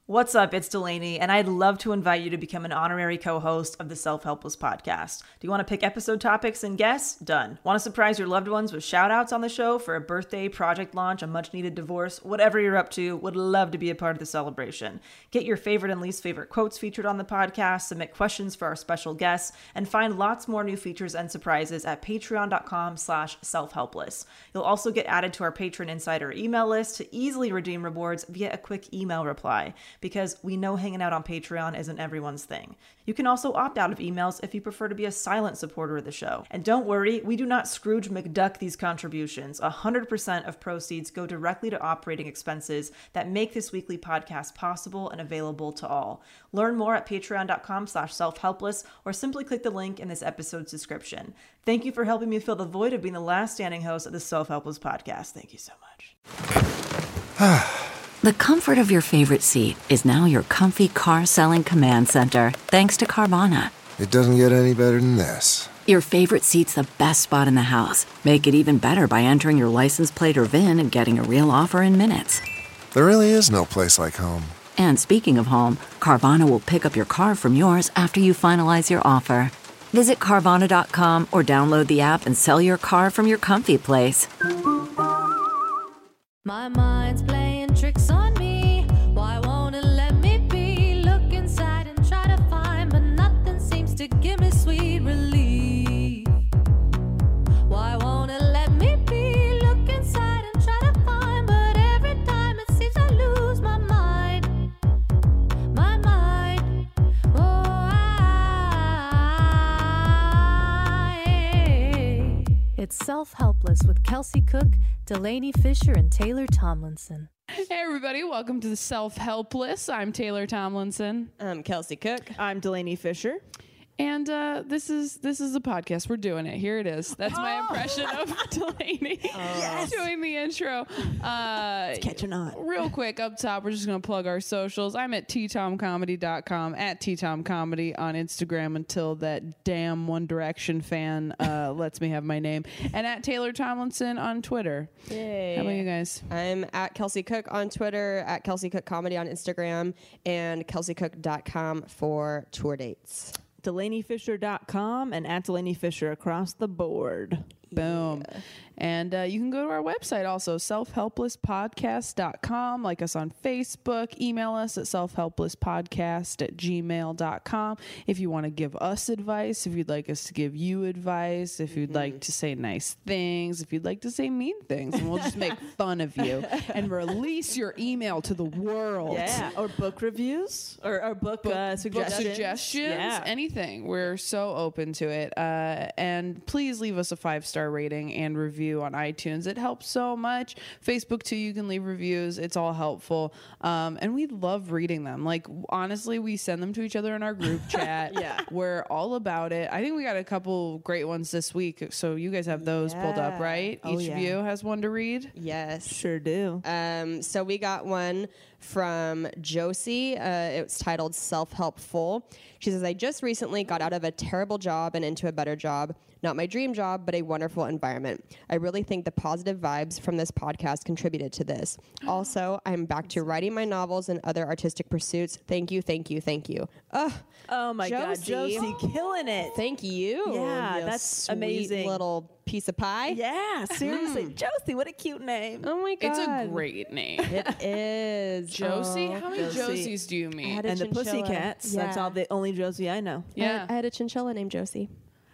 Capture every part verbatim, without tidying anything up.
What's up? It's Delaney, and I'd love to invite you to become an honorary co-host of the Self-Helpless podcast. Do you want to pick episode topics and guests? Done. Want to surprise your loved ones with shout-outs on the show for a birthday, project launch, a much-needed divorce, whatever you're up to? Would love to be a part of the celebration. Get your favorite and least favorite quotes featured on the podcast, submit questions for our special guests, and find lots more new features and surprises at patreon.com slash self-helpless. You'll also get added to our Patron Insider email list to easily redeem rewards via a quick email reply, because we know hanging out on Patreon isn't everyone's thing. You can also opt out of emails if you prefer to be a silent supporter of the show. And don't worry, we do not Scrooge McDuck these contributions. one hundred percent of proceeds go directly to operating expenses that make this weekly podcast possible and available to all. Learn more at patreon.com slash self-helpless or simply click the link in this episode's description. Thank you for helping me fill the void of being the last standing host of the Self-Helpless podcast. Thank you so much. The comfort of your favorite seat is now your comfy car-selling command center, thanks to Carvana. It doesn't get any better than this. Your favorite seat's the best spot in the house. Make it even better by entering your license plate or V I N and getting a real offer in minutes. There really is no place like home. And speaking of home, Carvana will pick up your car from yours after you finalize your offer. Visit Carvana dot com or download the app and sell your car from your comfy place. My mind's playing tricks on me. Why won't it let me be? Look inside and try to find, but nothing seems to give me sweet relief. Why won't it let me be? Look inside and try to find, but every time it seems I lose my mind. My mind. Oh, I. It's Self-Helpless with Kelsey Cook, Delaney Fisher, and Taylor Tomlinson. Hey everybody, welcome to the Self-Helpless. I'm Taylor Tomlinson. I'm Kelsey Cook. I'm Delaney Fisher. And uh, this is this is the podcast. We're doing it. Here it is. That's my impression of Delaney Yes. doing the intro. Uh, It's catching on. Real quick up top, we're just going to plug our socials. I'm at t tom comedy dot com, at t tom comedy on Instagram until that damn One Direction fan uh, lets me have my name. And at Taylor Tomlinson on Twitter. Yay. How about you guys? I'm at Kelsey Cook on Twitter, at Kelsey Cook Comedy on Instagram, and kelsey cook dot com for tour dates. Delaney Fisher dot com and at Delaney Fisher across the board. Boom. Yeah. And uh, you can go to our website also, self helpless podcast dot com. Like us on Facebook. Email us at self helpless podcast at gmail dot com. If you want to give us advice, if you'd like us to give you advice, if you'd mm-hmm. like to say nice things, if you'd like to say mean things, and we'll just make fun of you and release your email to the world. Yeah, or book reviews or, or book, book uh, suggestions. Book suggestions, yeah. Anything. We're so open to it. Uh, and please leave us a five-star rating and review on iTunes. It helps so much. Facebook too, you can leave reviews. It's all helpful. Um, and we love reading them. Like, honestly, we send them to each other in our group chat. Yeah. We're all about it. I think we got a couple great ones this week. So you guys have those yeah. pulled up, right? Oh, Each yeah. of you has one to read? Yes. Sure do. Um, so we got one from Josie. Uh, it was titled Self-Helpful. She says, I just recently got out of a terrible job and into a better job. Not my dream job, but a wonderful environment. I really think the positive vibes from this podcast contributed to this. Also, I'm back to writing my novels and other artistic pursuits. Thank you, thank you, thank you. Uh, oh my Josie. God, Josie, killing it. Thank you. Yeah, you that's sweet amazing. Little piece of pie. Yeah, seriously. Mm. Josie, what a cute name. Oh my God. It's a great name. It is. Josie? Oh, How many Josie. Josies do you meet? A And the chinchilla. Pussycats. Yeah. That's all the only Josie I know. I had, Yeah. I had a chinchilla named Josie.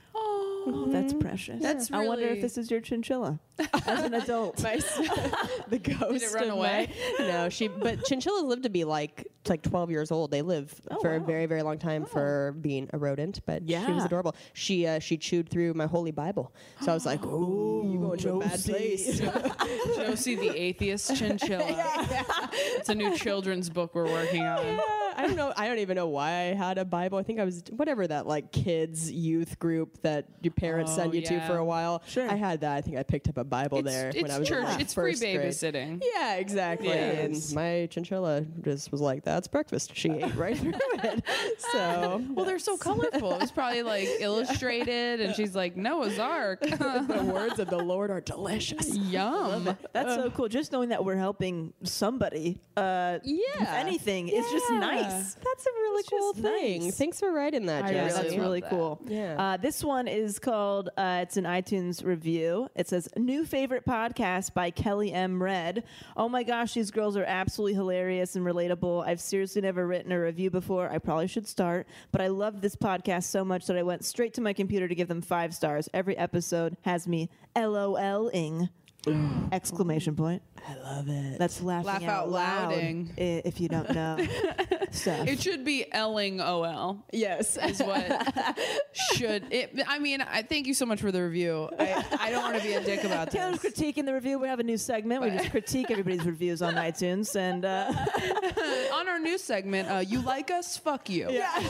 Oh, that's precious. That's I wonder really- if this is your chinchilla as an adult. My, the ghost. Did it run of away? My, no, she. But chinchillas live to be like like twelve years old. They live Oh, for a wow. very very long time for being a rodent. But she was Yeah. adorable. She uh, she chewed through my holy Bible. So I was like, oh, you going to a bad Josie. place. Josie the Atheist Chinchilla. It's a new children's book we're working on. I don't know. I don't even know why I had a Bible. I think I was whatever that like kids youth group that your parents Oh, send you yeah. to for a while. Sure. I had that. I think I picked up a Bible It's, there it's when I was church. in It's free first grade. babysitting. Yeah, exactly. Yes. And my chinchilla just was like, "That's breakfast." She ate right through it. So Well, they're so colorful. It was probably like illustrated, and she's like, Noah's Ark. the words of the Lord are delicious. Yum. That's so cool. Just knowing that we're helping somebody, uh, Yeah. if anything, is just Yeah. nice. That's a really It's cool just thing. nice. Thanks for writing that, I Yeah, Jesse. really that's love really that. cool. Yeah. Uh, this one is called, uh, it's an iTunes review. It says, New Favorite Podcast by Kelly M. Red. Oh my gosh, these girls are absolutely hilarious and relatable. I've seriously never written a review before. I probably should start, but I love this podcast so much that I went straight to my computer to give them five stars. Every episode has me LOL-ing. Exclamation point. I love it. That's laughing Laugh out, out loud. louding. i- If you don't know stuff. It should be Elling O L. Yes. Is what should it? I mean, I thank you so much for the review. I, I don't want to be a dick about Taylor's this. critiquing the review. We have a new segment. We just critique everybody's reviews on iTunes, and uh, On our new segment, uh, you like us? Fuck you.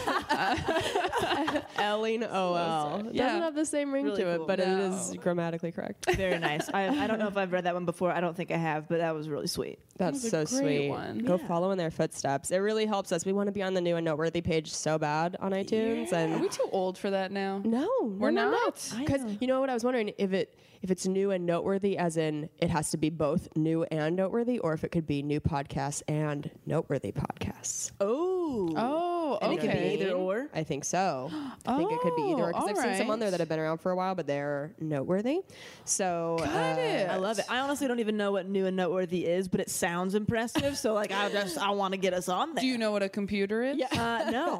Elling O L. Doesn't Yeah. have the same ring Really to cool. it, but it No. is grammatically correct. very nice. I, I don't know if I've read that one before. I don't think I have, but that was really sweet. That's was so a great sweet. one. Go follow in their footsteps. It really helps us. We want to be on the new and noteworthy page so bad on iTunes. Are And we too old for that now? no, We're no, no, not? no. Because you know what I was wondering if it if it's new and noteworthy, as in it has to be both new and noteworthy, or if it could be new podcasts and noteworthy podcasts. Oh, Oh, and okay. it could be either or. I think so. I think it could be either Oh, because I've seen some on there alright. that have been around for a while, but they're noteworthy. So Got uh, it. I love it. I honestly don't even know what new and noteworthy is, but it sounds impressive. So like, I just I want to get us on there. Do you know what a computer is? Uh, no,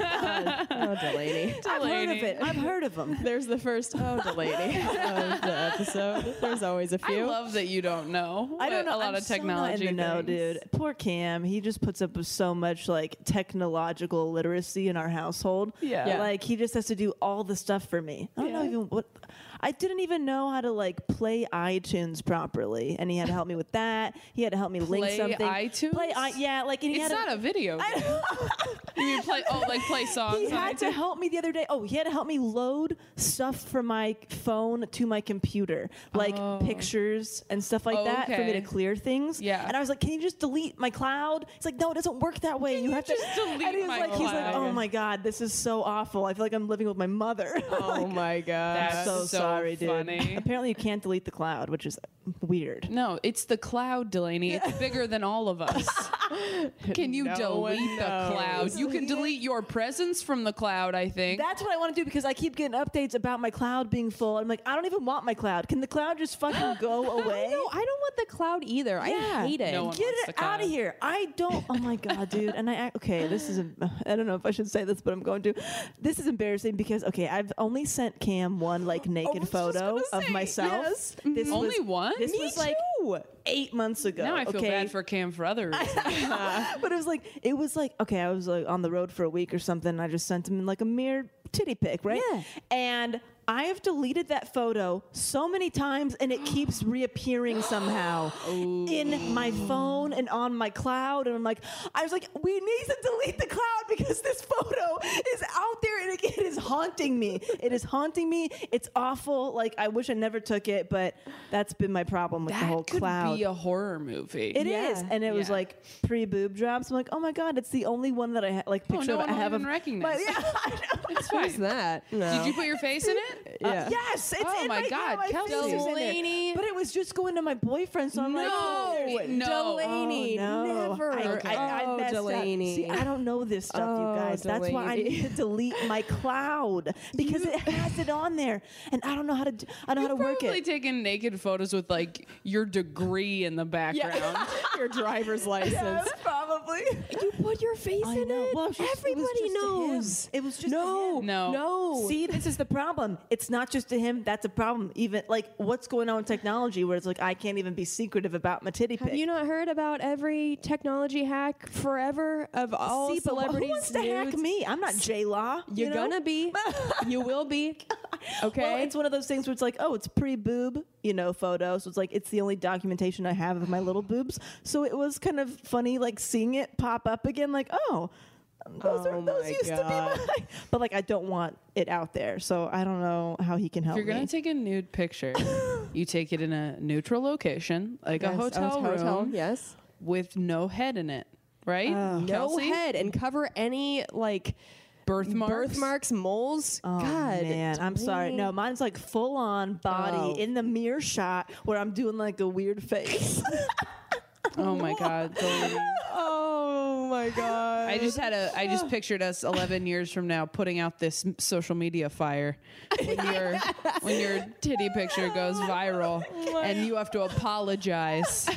Oh, Delaney. I've heard of Delaney. it. I've heard of them. There's the first oh Delaney of the episode. There's always a I few. love that you don't know. I don't what know. a lot I'm of so not technology. in the know, things. dude. Poor Cam. He just puts up with so much like technological literacy in our household. Yeah. Yeah. Like he just has to do all the stuff for me. I don't know Yeah. even what. I didn't even know how to like play iTunes properly, and he had to help me with that. He had to help me link Play something. iTunes? Play I yeah, like and he It's had not to, a video. game. You mean play? Oh, like play songs. He on had to iTunes? help me the other day. Oh, he had to help me load stuff from my phone to my computer, like pictures and stuff like Oh, that, for me to okay. clear things. Yeah. And I was like, "Can you just delete my cloud?" He's like, "No, it doesn't work that way. you have just to delete And he's my like, he's like, cloud? "Oh my god, this is so awful. I feel like I'm living with my mother." Oh my god. That's so, so sorry, dude. funny. Apparently, you can't delete the cloud, which is weird. No, it's the cloud, Delaney. It's bigger than all of us. Can you No delete one the cloud? knows. You can delete your presence from the cloud, I think. That's what I want to do because I keep getting updates about my cloud being full. I'm like, I don't even want my cloud. Can the cloud just fucking go away? No, I don't want the cloud either. I Yeah. hate it. No one Get wants it the out of cloud. here. I don't. Oh my God, dude. And I, act- okay, this is, a, I don't know if I should say this, but I'm going to. This is embarrassing because, okay, I've only sent Cam one like naked was just photo gonna of say, myself. yes. This Only was, one? This Me was like too. eight months ago. now I feel okay? bad for Cam for other reasons. But it was like, it was like, okay, I was like on the road for a week or something. And I just sent him like a mere titty pic, right? Yeah. And I have deleted that photo so many times and it keeps reappearing somehow in my phone and on my cloud. And I'm like, I was like, we need to delete the cloud because this photo is out there and it, it is haunting me. It is haunting me. It's awful. Like, I wish I never took it, but that's been my problem with the whole that could cloud. be a horror movie. It is, Yeah. and it was Yeah. like pre boob drops. I'm like, oh my god, it's the only one that I ha- like Oh, picture no of, one I will have even of recognize. my- yeah, I know. It's Who's fine. that? No. Did you put your face in it? Uh, yes, it's Oh in my right God, now. My Kelsey. face is in there. Delaney. But it was just going to my boyfriend, so I'm like, No, oh, no. Delaney, Oh, no. never. I, Okay. I, I Oh, messed up. Delaney. See, I don't know this stuff, Oh, you guys. That's why I Delaney. need to delete my cloud because it has it on there, and I don't know how to. Do, I don't know how You've to work probably it. taken naked photos with like your degree in the background. Your driver's license. probably. You put your face I in know. it. Well, it was just- it was Everybody just to him. knows. It was just to no, him. No. no. See, this is the problem. It's not just to him. That's a problem. Even like what's going on with technology where it's like I can't even be secretive about my titty pic. Have you not heard about every technology hack forever of all See, but celebrities? who wants to hack nudes? me? I'm not J Law. You're you know? gonna be. You will be. Okay. Well, it's one of those things where it's like, oh, it's pre-boob, you know, photo. So it's like it's the only documentation I have of my little boobs. So it was kind of funny, like seeing it pop up again, like, oh, Those, Oh are, those my used God. to be mine. But like, I don't want it out there, so I don't know how he can help If you're me. gonna take a nude picture, you take it in a neutral location, like a Yes, hotel room, hotel, yes. with no head in it, right? No Kelsey? head and cover any like Birthmarks? birthmarks, moles. Oh, God, man, I'm sorry. No, mine's like full on body Oh. in the mirror shot where I'm doing like a weird face. Oh my God, Delaney. Oh my God. I just had a. I just pictured us eleven years from now putting out this m- social media fire when your when your titty picture goes viral and you have to apologize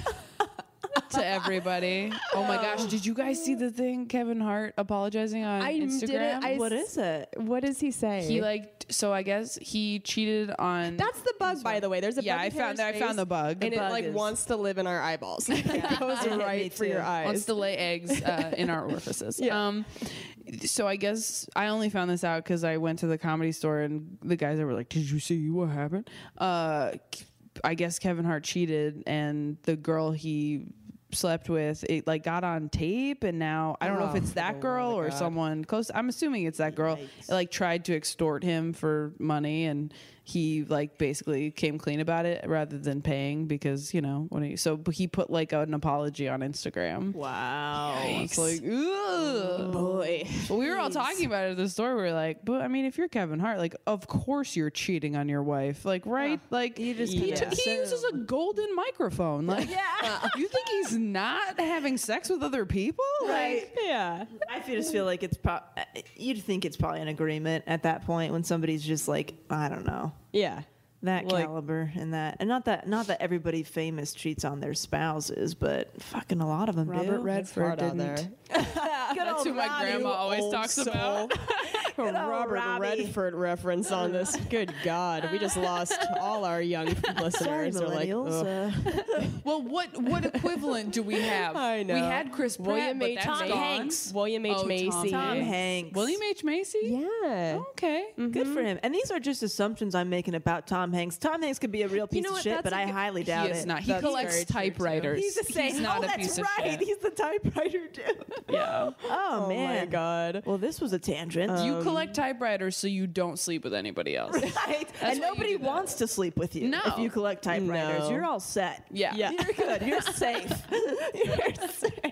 to everybody. Oh my gosh, did you guys see the thing? Kevin Hart apologizing on I Instagram. didn't. I What is it? What does he say? He like so I guess he cheated on. That's the bug, by the way. There's a Yeah, bug I in found- Taylor's I found face, the bug. The and it bug like is- wants to live in our eyeballs. It goes Me right for your too. eyes. wants to lay eggs uh, in our orifices. Yeah. Um, so I guess I only found this out because I went to the Comedy Store and the guys that were like, "Did you see what happened?" Uh, I guess Kevin Hart cheated, and the girl he slept with it like got on tape, and now I don't know if Oh, it's for that the girl love of or God. someone close. I'm assuming it's that girl. It, like tried to extort him for money, and he like basically came clean about it rather than paying because you know when he so he put like an apology on Instagram. Wow. It's like, ugh. Boy. But we were all talking about it at the store. We were like, but I mean, if you're Kevin Hart, like, of course you're cheating on your wife. Like, right? Like, You just he, kinda t- he uses a golden microphone. Like, you think he's not having sex with other people? Like, yeah. I feel- just feel like it's pro- you'd think it's probably an agreement at that point when somebody's just like, I don't know, Yeah. that Like- caliber and that, and not that not that everybody famous cheats on their spouses, but fucking a lot of them Robert do. Redford Hard out didn't. there. That's who my grandma always Old talks soul. about. A old Robert Robbie. Redford reference on this. Good God, we just lost all our young Sorry, listeners. They're like, millennials. "Ugh." uh, Well, what what equivalent do we have? I know. We had Chris Pratt, William but H. that's Tom gone. Hanks. William H. Oh, Macy. Tom Hanks. William H. Macy? Yeah. Okay. Good for him. And these are just assumptions I'm making about Tom Hanks. Tom Hanks could be a real piece know of what? shit, That's but a I good- highly He doubt is it. not. He That's collects very true, too. typewriters. He's the same. He's not oh, a that's piece of right. shit. He's the typewriter dude. Yeah. Oh, Oh man. my God. Well, this was a tangent. You collect typewriters so you don't sleep with anybody else. Right? That's And why you nobody do that. wants to sleep with you No. if you collect typewriters. No. You're all set. Yeah. Yeah. You're good. You're safe. You're safe.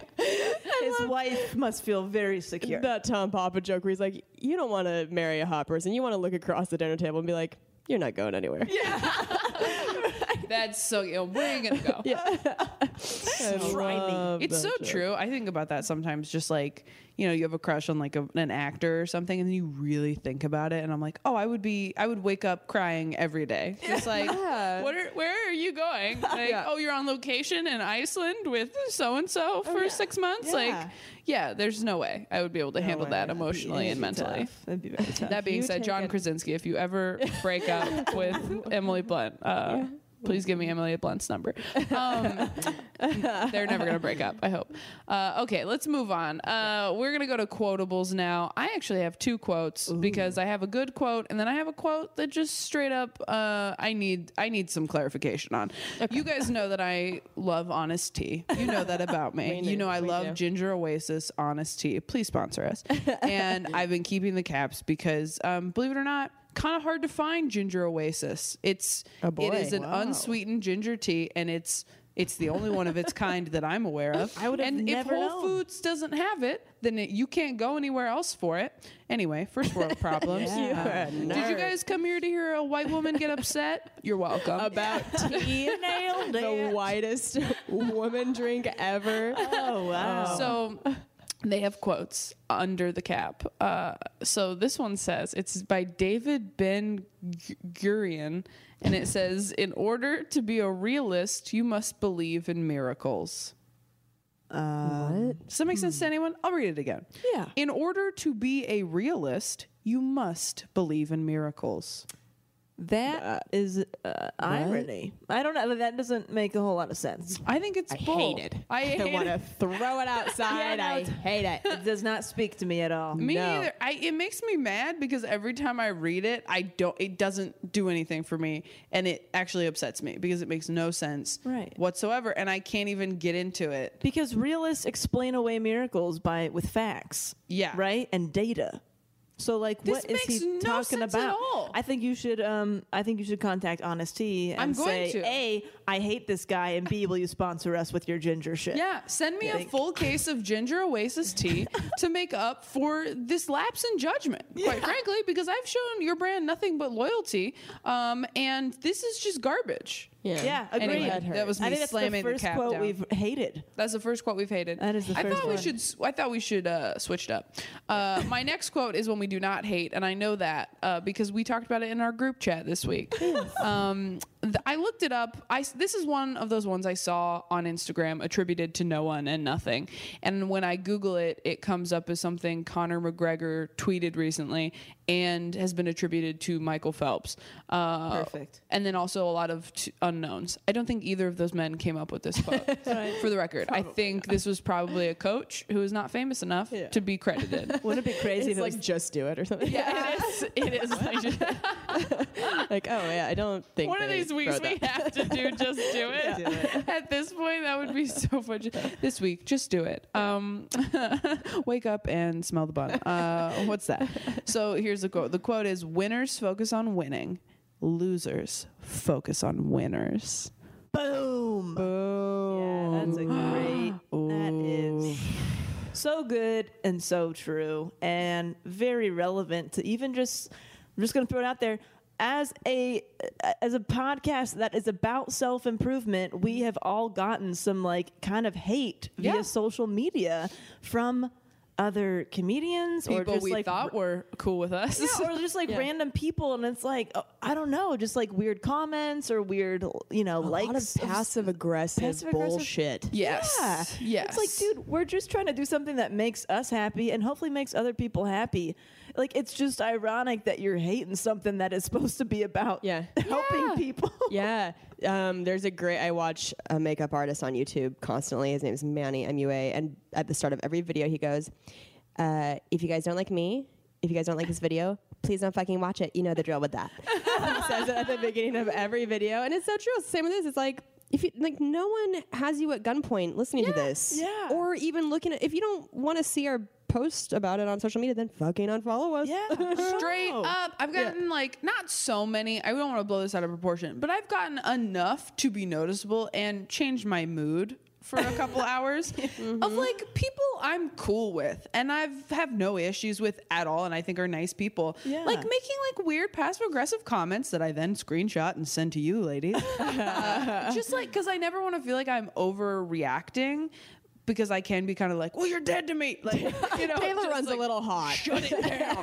His wife must feel very secure. That Tom Papa joke where he's like, you don't want to marry a hot person. You want to look across the dinner table and be like, you're not going anywhere. That's so, you know, where are you going to go? Try It's so true. I think about that sometimes, just like, you know, you have a crush on like a, an actor or something, and then you really think about it. And I'm like, oh, I would be, I would wake up crying every day. Just like, what are, where are you going? Like, Yeah. oh, you're on location in Iceland with so and so for six months. Yeah. Like, yeah, there's no way I would be able to handle that emotionally and mentally. That'd be very tough. That being You said, take John it- Krasinski, if you ever break up with Emily Blunt, uh, please give me Emily Blunt's number. Um, they're never going to break up, I hope. Uh, okay, let's move on. Uh, we're going to go to quotables now. I actually have two quotes because I have a good quote and then I have a quote that just straight up uh, I need I need some clarification on. You guys know that I love Honest Tea. You know that about me. We You do. know I We love do. Ginger Oasis Honest Tea. Please sponsor us. And I've been keeping the caps because, um, believe it or not, kind of hard to find Ginger Oasis. It's Oh, boy. it is an unsweetened ginger tea, and it's it's the only one of its kind that I'm aware of. I would have and never if Whole known. Foods doesn't have it, then it, you can't go anywhere else for it. Anyway, first world problems. Yeah. You're a Did you nerd. guys come here to hear a white woman get upset? You're welcome. About tea? Nailed The it. whitest woman drink ever. Oh, wow. So they have quotes under the cap. Uh, so this one says, it's by David Ben Gurion, and it says, in order to be a realist, you must believe in miracles. What? Does that make sense to anyone? I'll read it again. Yeah. In order to be a realist, you must believe in miracles. That is uh, irony. I don't know. That doesn't make a whole lot of sense. I think it's I bull. hate it. I hate want to it. throw it outside. Yeah, no, I it's- hate it. It does not speak to me at all. Me No. either. I, it makes me mad because every time I read it, I don't. It doesn't do anything for me, and it actually upsets me because it makes no sense Right. whatsoever, and I can't even get into it. Because realists explain away miracles by with facts. Yeah. Right? And data. So like This what is makes he no talking sense about? at all. I think you should um I think you should contact Honesty and I'm going say, to. A, I hate this guy, and B, will you sponsor us with your ginger shit? Yeah, send me a Think. full case of ginger oasis tea to make up for this lapse in judgment. Quite frankly, because I've shown your brand nothing but loyalty, um, and this is just garbage. Yeah. Yeah, agreed. Anyway, that was me I think that's slamming the the first cap quote down. we've hated. That's the first quote we've hated. That is the I first thought we one. should. I thought we should uh, switch it up. Uh, my next quote is one we do not hate, and I know that uh, because we talked about it in our group chat this week. um, th- I looked it up. I s- this is one of those ones I saw on Instagram attributed to no one and nothing. And when I Google it, it comes up as something Conor McGregor tweeted recently and has been attributed to Michael Phelps. Uh, Perfect. And then also a lot of t- unknowns. I don't think either of those men came up with this quote. For the record, I think this was probably a coach who is not famous enough to be credited. Wouldn't it be crazy It's if it like was just do it or something. Yeah, it is. It is. Like, just- Like, oh yeah, I don't think one of they these weeks wrote we that. have to do just do it. At this point, that would be so fun. This week, just do it. Um, wake up and smell the bun. Uh, what's that? So here's the quote. The quote is: "Winners focus on winning. Losers focus on winners." boom. Boom. Yeah, that's a great. That is so good and so true and very relevant to even just. I'm just gonna throw it out there. As a as a podcast that is about self improvement, we have all gotten some like kind of hate Yeah. via social media from other comedians or People just we like thought were cool with us. yeah, or just like random people, and it's like oh, I don't know, just like weird comments or weird, you know, A likes lot of passive aggressive passive-aggressive- bullshit. Yes. Yeah. Yes. It's like, dude, we're just trying to do something that makes us happy and hopefully makes other people happy. Like, it's just ironic that you're hating something that is supposed to be about Yeah. helping Yeah. people. Yeah. Um, there's a great, I watch a makeup artist on YouTube constantly. His name is Manny, M U A. And at the start of every video, he goes, uh, if you guys don't like me, if you guys don't like this video, please don't fucking watch it. You know the drill with that. He says it at the beginning of every video. And it's so true. It's the same with this. It's like, if you, like no one has you at gunpoint listening to this. yeah. Or even looking at, if you don't want to see our post about it on social media, then fucking unfollow us. Yeah. Straight up, I've gotten like not so many. I don't want to blow this out of proportion, but I've gotten enough to be noticeable and change my mood for a couple hours of like people I'm cool with and I've have no issues with at all, and I think are nice people. Yeah. Like making like weird passive aggressive comments that I then screenshot and send to you, ladies. Uh, just like because I never want to feel like I'm overreacting. Because I can be kind of like, well, you're dead to me. Like, you know, Taylor just runs like, a little hot. Shut it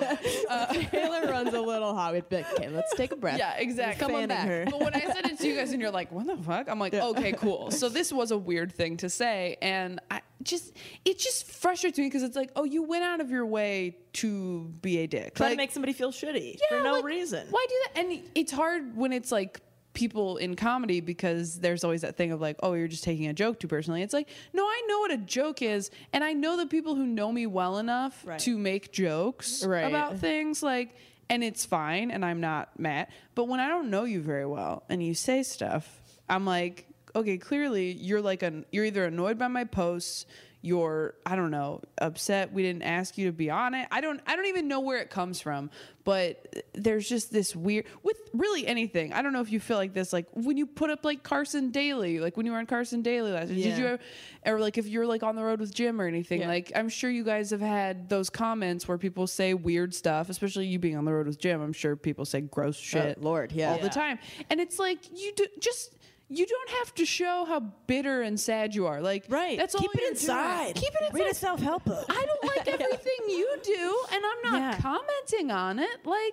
down. Taylor runs a little hot. We'd be like, okay, let's take a breath. Yeah, exactly. Come on back. her. But when I said it to you guys and you're like, what the fuck? I'm like, okay, cool. So this was a weird thing to say. And I just, it just frustrates me because it's like, oh, you went out of your way to be a dick. Trying like, to make somebody feel shitty yeah, for no like, reason. Why do that? And it's hard when it's like, people in comedy because there's always that thing of like, oh, you're just taking a joke too personally. It's like, no, I know what a joke is, and I know the people who know me well enough Right. to make jokes Right. about things like, and it's fine, and I'm not mad. But when I don't know you very well and you say stuff, I'm like, okay, clearly you're like an you're either annoyed by my posts, you're I don't know, upset we didn't ask you to be on it. I don't I don't even know where it comes from, but there's just this weird with really anything. I don't know if you feel like this, like when you put up like Carson Daly, like when you were on Carson Daly last year, Yeah. did you ever, or like if you're like on the road with Jim or anything, Yeah. like I'm sure you guys have had those comments where people say weird stuff, especially you being on the road with Jim. I'm sure people say gross shit Lord, yeah. all the time. And it's like you do just you don't have to show how bitter and sad you are. Like Right. that's Keep all it you're inside. doing. Keep it inside. Read a self-help book. I don't like everything you do, and I'm not Yeah. commenting on it. Like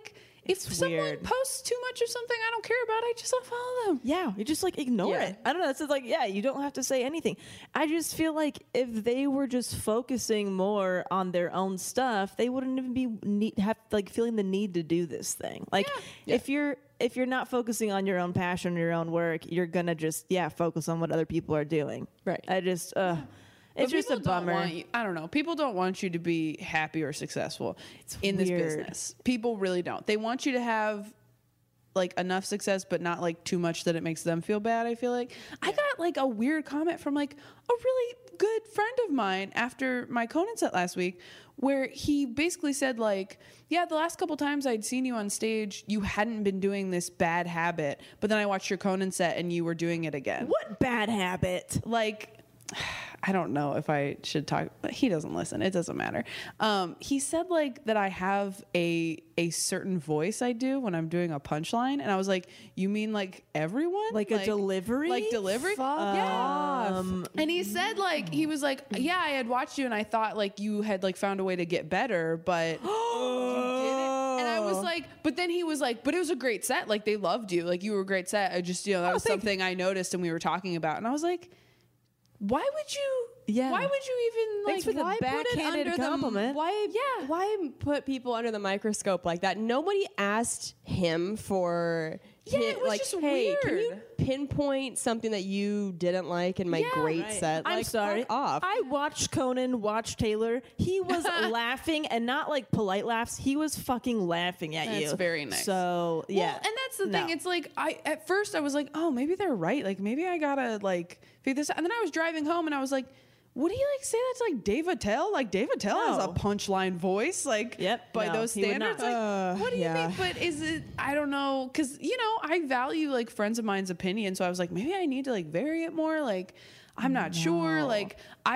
if It's someone weird. posts too much of something I don't care about, I just unfollow them. Yeah, you just like ignore Yeah. it. I don't know. It's just like, yeah, you don't have to say anything. I just feel like if they were just focusing more on their own stuff, they wouldn't even be need, have like feeling the need to do this thing. Like Yeah. if you're if you're not focusing on your own passion, your own work, you're gonna just yeah focus on what other people are doing. Right. I just uh, it's But just a people don't bummer. want you- I don't know. People don't want you to be happy or successful in this weird. business. People really don't. They want you to have like enough success, but not like too much that it makes them feel bad. I feel like I got like a weird comment from like a really good friend of mine after my Conan set last week, where he basically said like, yeah, the last couple times I'd seen you on stage, you hadn't been doing this bad habit, but then I watched your Conan set and you were doing it again. What bad habit? Like, I don't know if I should talk, but he doesn't listen. It doesn't matter. Um, he said like that I have a a certain voice I do when I'm doing a punchline, and I was like, you mean like everyone, Like a delivery? like delivery? Fuck yeah. off. And he said like he was like, yeah, I had watched you and I thought like you had like found a way to get better, but. you didn't. And I was like, but then he was like, but it was a great set. Like they loved you. Like you were a great set. I just, you know, that was something I noticed and we were talking about. And I was like, why would you? Yeah. Why would you even like? Thanks for the Why put it backhanded under the- compliment. why? Yeah. Why put people under the microscope like that? Nobody asked him for. Yeah, hi- it was like, just hey, can you weird. pinpoint something that you didn't like in my Yeah, great right. set? I'm Like, sorry. fuck off. I watched Conan watch Taylor. He was laughing and not like polite laughs. He was fucking laughing at you. That's very nice. So yeah, Well, and that's the No. thing. It's like I at first I was like, oh, maybe they're right. Like maybe I gotta like figure this out. And then I was driving home and I was like, would he like say that's like Dave Attell? Like Dave Attell has a No. punchline voice. Like Yep, by no, those he would standards. not. Like Uh, what do you yeah. mean? But is it? I don't know. Because you know I value like friends of mine's opinion. So I was like, maybe I need to like vary it more. Like. I'm not sure. Like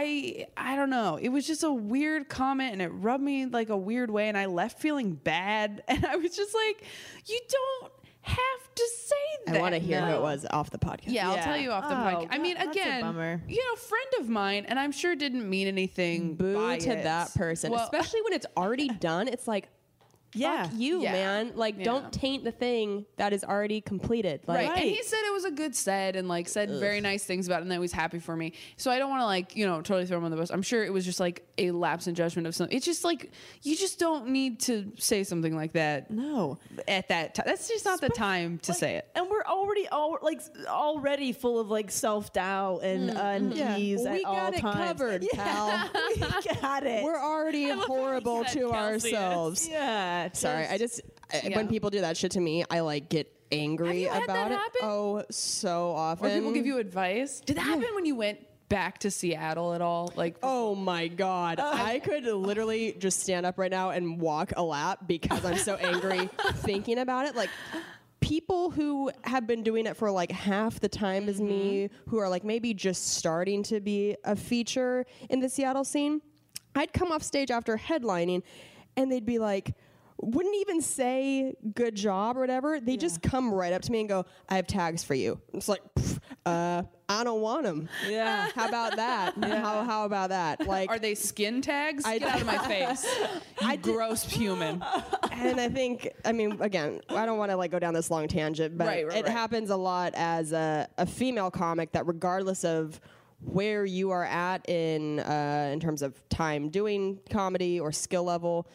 I I don't know. It was just a weird comment and it rubbed me like a weird way and I left feeling bad and I was just like, you don't have to say that. I want to hear who No. it was off the podcast. Yeah, I'll Yeah. tell you off the Oh, podcast. I God, mean, that's a again, bummer. you know, friend of mine, and I'm sure didn't mean anything. Boo by to it. that person, Well, especially when it's already done. It's like, Yeah. fuck you, Yeah. man. Like, Yeah. don't taint the thing that is already completed. Like, Right. And he said it was a good set and like said very nice things about it and that he was happy for me. So I don't want to like, you know, totally throw him on the bus. I'm sure it was just like a lapse in judgment of something. It's just like, you just don't need to say something like that no. at that time. That's just not the time to Like, say it. And we're already all like already full of like self doubt and unease Well, at we all got it times. covered, pal. we got it. We're already horrible said to Kelsey ourselves. yeah. Sorry, I just I- Yeah. when people do that shit to me, I like get angry you had about that it. happen? Oh, so often. Or people give you advice. Did that happen when you went back to Seattle at all? Like, Oh my god. I could literally just stand up right now and walk a lap because I'm so angry thinking about it. Like people who have been doing it for like half the time as me, who are like maybe just starting to be a feature in the Seattle scene, I'd come off stage after headlining and they'd be like, wouldn't even say good job or whatever. They just come right up to me and go, I have tags for you. It's like, pff, uh, I don't want them. Yeah. How about that? How, how about that? Like, are they skin tags? I- Get out of my face. You gross human. and I think, I mean, again, I don't want to like go down this long tangent, but Right, right, it right. happens a lot as a, a female comic that regardless of where you are at in uh, in terms of time doing comedy or skill level,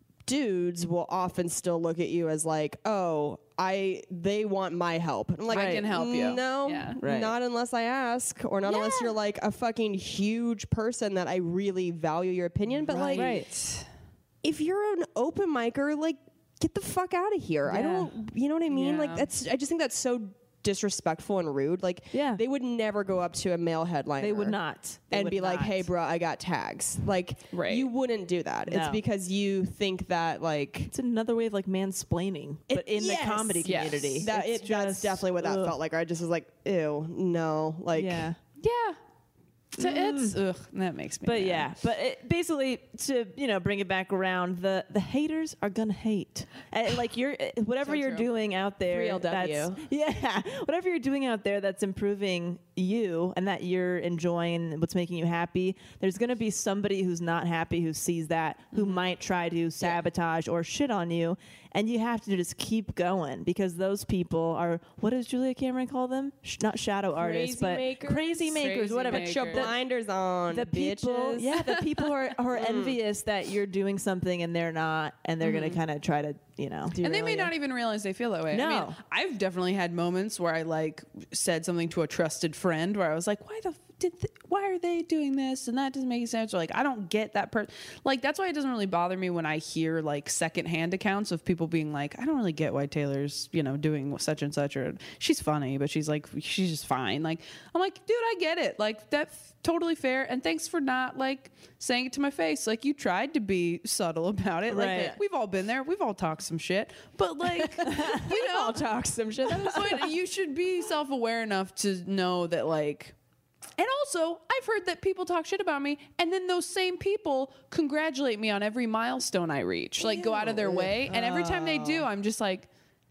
dudes will often still look at you as like, oh, I they want my help. I'm like, I can help you. No, Yeah. Right. not unless I ask, or not unless Yeah. you're like a fucking huge person that I really value your opinion. But like, Right. if you're an open micer, like, get the fuck out of here. I Yeah. don't, you know what I mean? Like, Yeah. that's, I just think that's so disrespectful and rude. Like, Yeah. they would never go up to a male headliner. They would not. They and would be like, not. hey, bro, I got tags. Like, Right. you wouldn't do that. It's No. because you think that, like, It's another way of like mansplaining, but It- in yes. the comedy Yes. community. that, It's it, that's just- definitely what that ugh. felt like. I just was like, ew, no. Like, Yeah. Yeah. So it's ugh, that makes me. But mad. yeah, but it, basically to you know bring it back around, the the haters are gonna hate. And, like you're whatever So you're true. doing out there. three L W. That's, yeah, whatever you're doing out there that's improving you and that you're enjoying what's making you happy. There's gonna be somebody who's not happy who sees that who Mm-hmm. might try to sabotage or shit on you, and you have to just keep going because those people are what does Julia Cameron call them? Sh- not shadow artists, but makers? crazy makers, Crazy whatever. makers. Put your The- blinders on, the people, bitches. yeah, the people who are, who are envious that you're doing something and they're not, and they're gonna kind of try to, you know, And they may not even realize they feel that way. I No. mean, I've definitely had moments where I like said something to a trusted friend where I was like, why the f- did th- why are they doing this and that doesn't make sense, or like I don't get that person. Like that's why it doesn't really bother me when I hear like secondhand accounts of people being like, I don't really get why Taylor's, you know, doing such and such, or she's funny but she's like she's just fine. Like I'm like, dude, I get it. Like that's totally fair, and thanks for not like saying it to my face. Like you tried to be subtle about it. Like Right. we've all been there. We've all talked some shit, but like you know, I'll talk some shit. but you should be self-aware enough to know that like. And also, I've heard that people talk shit about me, and then those same people congratulate me on every milestone I reach. Like, go out of their way, and every time they do, I'm just like,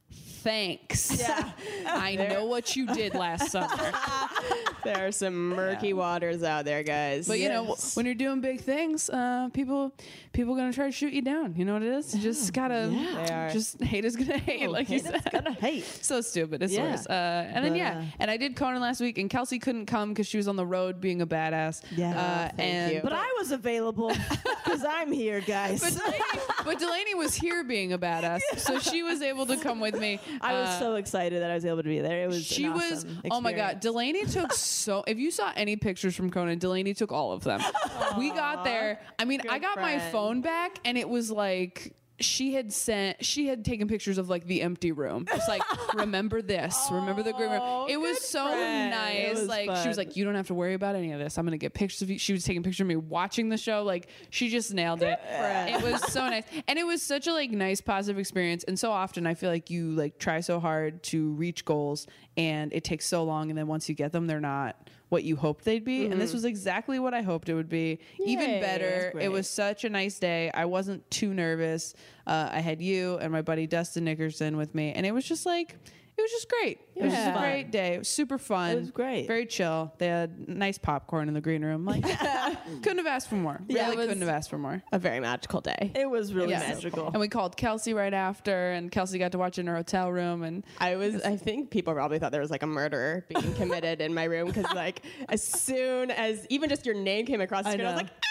thanks. Yeah. I know what you did last summer. There are some murky waters out there, guys. But you know, when you're doing big things, uh, people people gonna try to shoot you down. You know what it is? You just gotta, They are. just hate is gonna hate, like you Haters said. gonna hate. So stupid. It's Yeah. worse. Uh, and then But, yeah, uh, and I did Conan last week, and Kelsey couldn't come because she was on the road being a badass. Yeah. uh, Thank and you. But I was available because I'm here, guys. But Delaney, but Delaney was here being a badass, so she was able to come with me. I was Uh, so excited that I was able to be there. It was She an was. awesome Oh my God, experience. Delaney took so. If you saw any pictures from Conan, Delaney took all of them. We got there. I mean, I got my friend. phone back, and it was like. She had sent, she had taken pictures of like the empty room. Just like, remember this, remember the green room. It was so friend. nice. It was like, she was fun. like, you don't have to worry about any of this. I'm going to get pictures of you. She was taking pictures of me watching the show. Like, she just nailed it. It was so nice. And it was such a like nice, positive experience. And so often I feel like you like try so hard to reach goals and it takes so long. And then once you get them, they're not what you hoped they'd be. And this was exactly what I hoped it would be. Even Yay, better. that's It was such a nice day. I wasn't too nervous. Uh, I had you and my buddy Dustin Nickerson with me, and it was just like, it was just great. It was just a Yeah. great day. It was super fun. It was great. Very chill. They had nice popcorn in the green room. Like, couldn't have asked for more. Yeah, really it was- couldn't have asked for more. a very magical day. It was really Yes. magical. And we called Kelsey right after, and Kelsey got to watch in her hotel room. And I was. I think people probably thought there was like a murderer being committed in my room because, like, as soon as even just your name came across the I screen, I, know. was like, ah!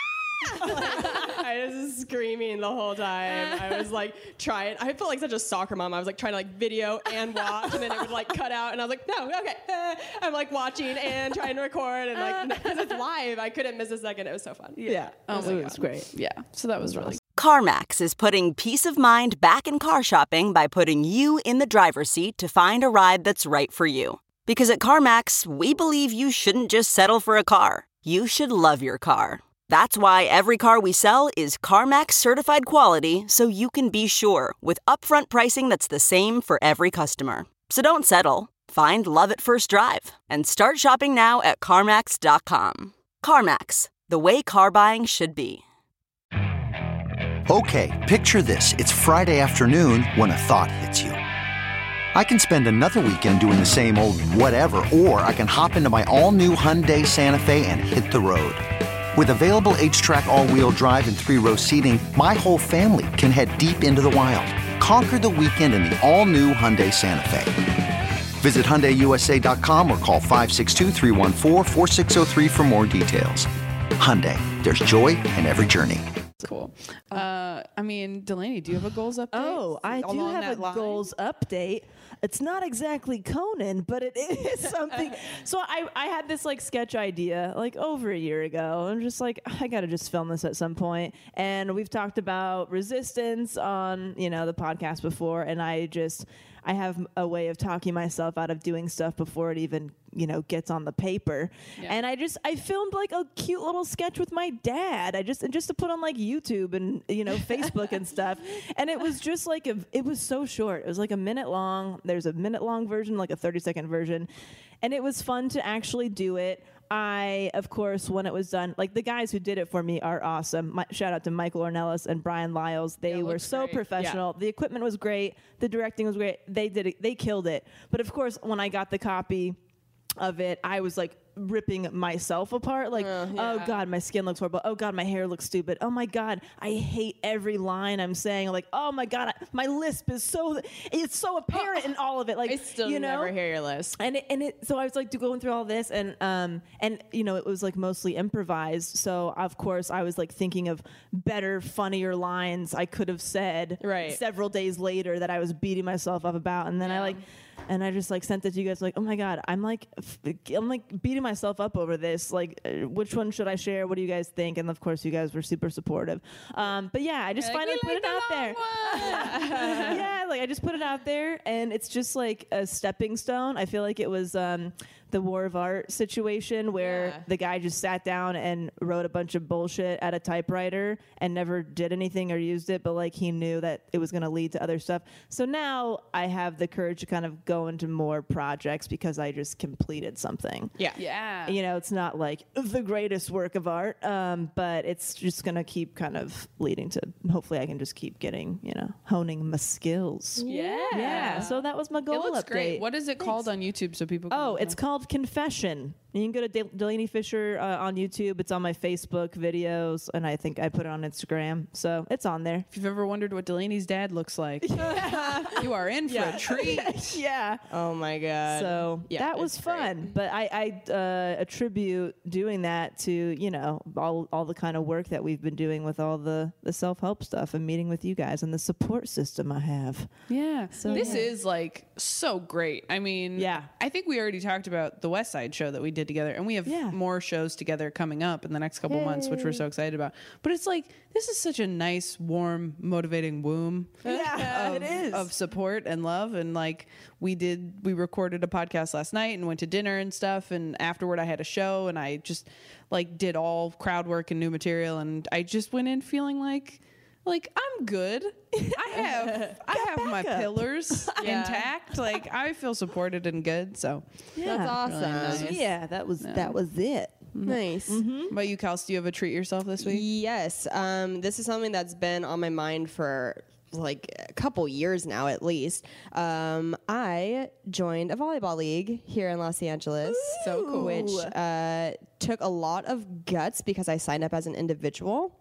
Like, I was just screaming the whole time. I was like trying. I felt like such a soccer mom. I was like trying to like video and watch, and then it would like cut out, and I was like, no, okay. Eh. I'm like watching and trying to record, and like because it's live, I couldn't miss a second. It was so fun. Yeah. Oh it my was God. great. yeah, so that was really CarMax is putting peace of mind back in car shopping by putting you in the driver's seat to find a ride that's right for you. Because at CarMax, we believe you shouldn't just settle for a car. You should love your car. That's why every car we sell is CarMax certified quality, so you can be sure with upfront pricing that's the same for every customer. So don't settle. Find love at first drive and start shopping now at CarMax dot com. CarMax, the way car buying should be. Okay, picture this. It's Friday afternoon when a thought hits you. I can spend another weekend doing the same old whatever, or I can hop into my all-new Hyundai Santa Fe and hit the road. With available H-Track all-wheel drive and three-row seating, my whole family can head deep into the wild. Conquer the weekend in the all-new Hyundai Santa Fe. Visit Hyundai U S A dot com or call five six two, three one four, four six zero three for more details. Hyundai, there's joy in every journey. cool. Uh, I mean, Delaney, do you have a goals update? Oh, I do along have that a line? goals update. It's not exactly Conan, but it is something. So I, I had this like sketch idea like over a year ago. I'm just like, I got to just film this at some point. And we've talked about resistance on, you know, the podcast before. And I just, I have a way of talking myself out of doing stuff before it even, you know, gets on the paper. Yeah. And I just, I filmed like a cute little sketch with my dad. I just, and just to put on like YouTube and, you know, Facebook and stuff. And it was just like, a, it was so short. It was like a minute long. There's a minute long version, like a thirty second version. And it was fun to actually do it. I, of course, when it was done, like the guys who did it for me are awesome. My, shout out to Michael Ornelas and Brian Lyles. They Yeah, were looks so great. professional. The equipment was great. The directing was great. They did it. They killed it. But of course, when I got the copy of it, I was like ripping myself apart. Like, Uh, oh yeah. God, my skin looks horrible. Oh God, my hair looks stupid. Oh my God, I hate every line I'm saying. Like, oh my God, I, my lisp is so, it's so apparent in all of it. Like, I still you know? never hear your list. And it, and it, so I was like going through all this, and um, and you know, it was like mostly improvised. So of course, I was like thinking of better, funnier lines I could have said Right. several days later that I was beating myself up about, and then I like, and I just like sent it to you guys, like, oh my God, I'm like, f- I'm like beating myself up over this. Like, uh, which one should I share? What do you guys think? And of course, you guys were super supportive. Um, but yeah, I just You're like, finally "We put it like out the there. long Yeah, like I just put it out there, and it's just like a stepping stone. I feel like it was um, the War of Art situation where Yeah. the guy just sat down and wrote a bunch of bullshit at a typewriter and never did anything or used it, but like he knew that it was going to lead to other stuff. So now I have the courage to kind of go into more projects because I just completed something. Yeah. Yeah. You know, it's not like the greatest work of art, um, but it's just going to keep kind of leading to, hopefully I can just keep getting, you know, honing my skills. Yeah. Yeah. So that was my It goal looks update. great. What is it called on YouTube so people can Oh, it's called Confession. You can go to Del- Delaney Fisher uh, on YouTube. It's on my Facebook videos, and I think I put it on Instagram. So it's on there. If you've ever wondered what Delaney's dad looks like, you are in for a treat. Yeah. Oh my God. So Yeah, that was it's great. fun. But I, I uh, attribute doing that to, you know, all, all the kind of work that we've been doing with all the, the self-help stuff and meeting with you guys and the support system I have. Yeah. So, this yeah. is like so great. I mean, Yeah. I think we already talked about the West Side show that we did together, and we have Yeah. more shows together coming up in the next couple months, which we're so excited about. But it's like, this is such a nice, warm, motivating womb. Yeah, of, it is. of support and love. And like, we did, we recorded a podcast last night and went to dinner and stuff. And afterward, I had a show, and I just like did all crowd work and new material. And I just went in feeling like, like I'm good. I have I have my backup. pillars intact. Like I feel supported and good. So That's awesome. nice. Yeah, that was that was it. Nice. How about you, Kels? Do you have a treat yourself this week? Yes. Um, this is something that's been on my mind for like a couple years now, at least. Um, I joined a volleyball league here in Los Angeles. So cool. Which uh, took a lot of guts because I signed up as an individual,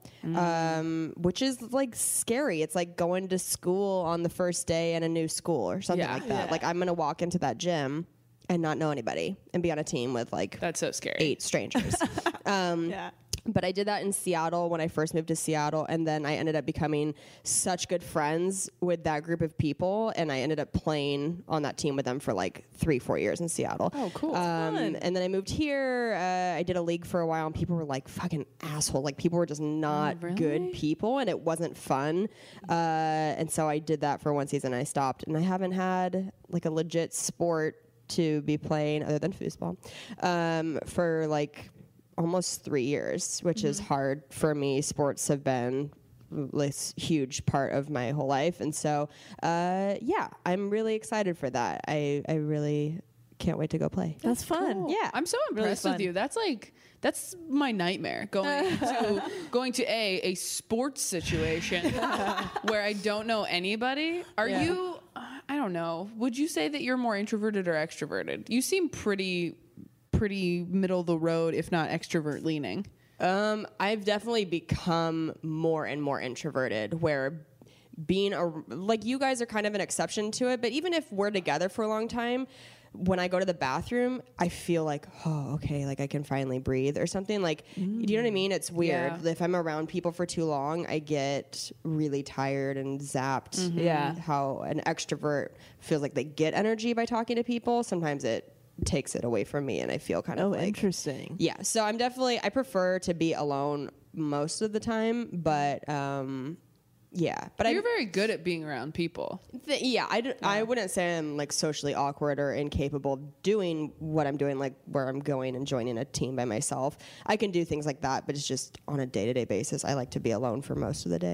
um, which is like scary. It's like going to school on the first day in a new school or something Yeah. like that. Like I'm going to walk into that gym and not know anybody and be on a team with like That's so scary. eight strangers. um, Yeah. But I did that in Seattle when I first moved to Seattle, and then I ended up becoming such good friends with that group of people, and I ended up playing on that team with them for like three, four years in Seattle. Oh, cool. Um, and then I moved here. Uh, I did a league for a while, and people were like fucking asshole. Like people were just not really? good people, and it wasn't fun. Uh, and so I did that for one season. I stopped, and I haven't had like a legit sport to be playing other than foosball um, for like almost three years, which Mm-hmm. is hard for me. Sports have been this huge part of my whole life, and so uh, yeah, I'm really excited for that. I I really can't wait to go play. That's fun. Yeah. I'm so Really impressed with fun. you. That's like that's my nightmare going to going to a a sports situation where I don't know anybody. Are Yeah. you? I don't know. Would you say that you're more introverted or extroverted? You seem pretty pretty middle of the road, if not extrovert leaning. Um, I've definitely become more and more introverted, where being a, like you guys are kind of an exception to it, but even if we're together for a long time, when I go to the bathroom, I feel like, oh, okay, like I can finally breathe or something. Like, do you know what I mean? It's weird. Yeah. If I'm around people for too long, I get really tired and zapped. Yeah. How an extrovert feels like they get energy by talking to people. Sometimes it takes it away from me, and I feel kind of Oh, like, interesting. yeah, so I'm definitely, I prefer to be alone most of the time, but um, yeah, but You're I, very good at being around people. th- yeah, I, d- I wouldn't say I'm like socially awkward or incapable of doing what I'm doing, like where I'm going and joining a team by myself. I can do things like that, but it's just on a day to day basis. I like to be alone for most of the day.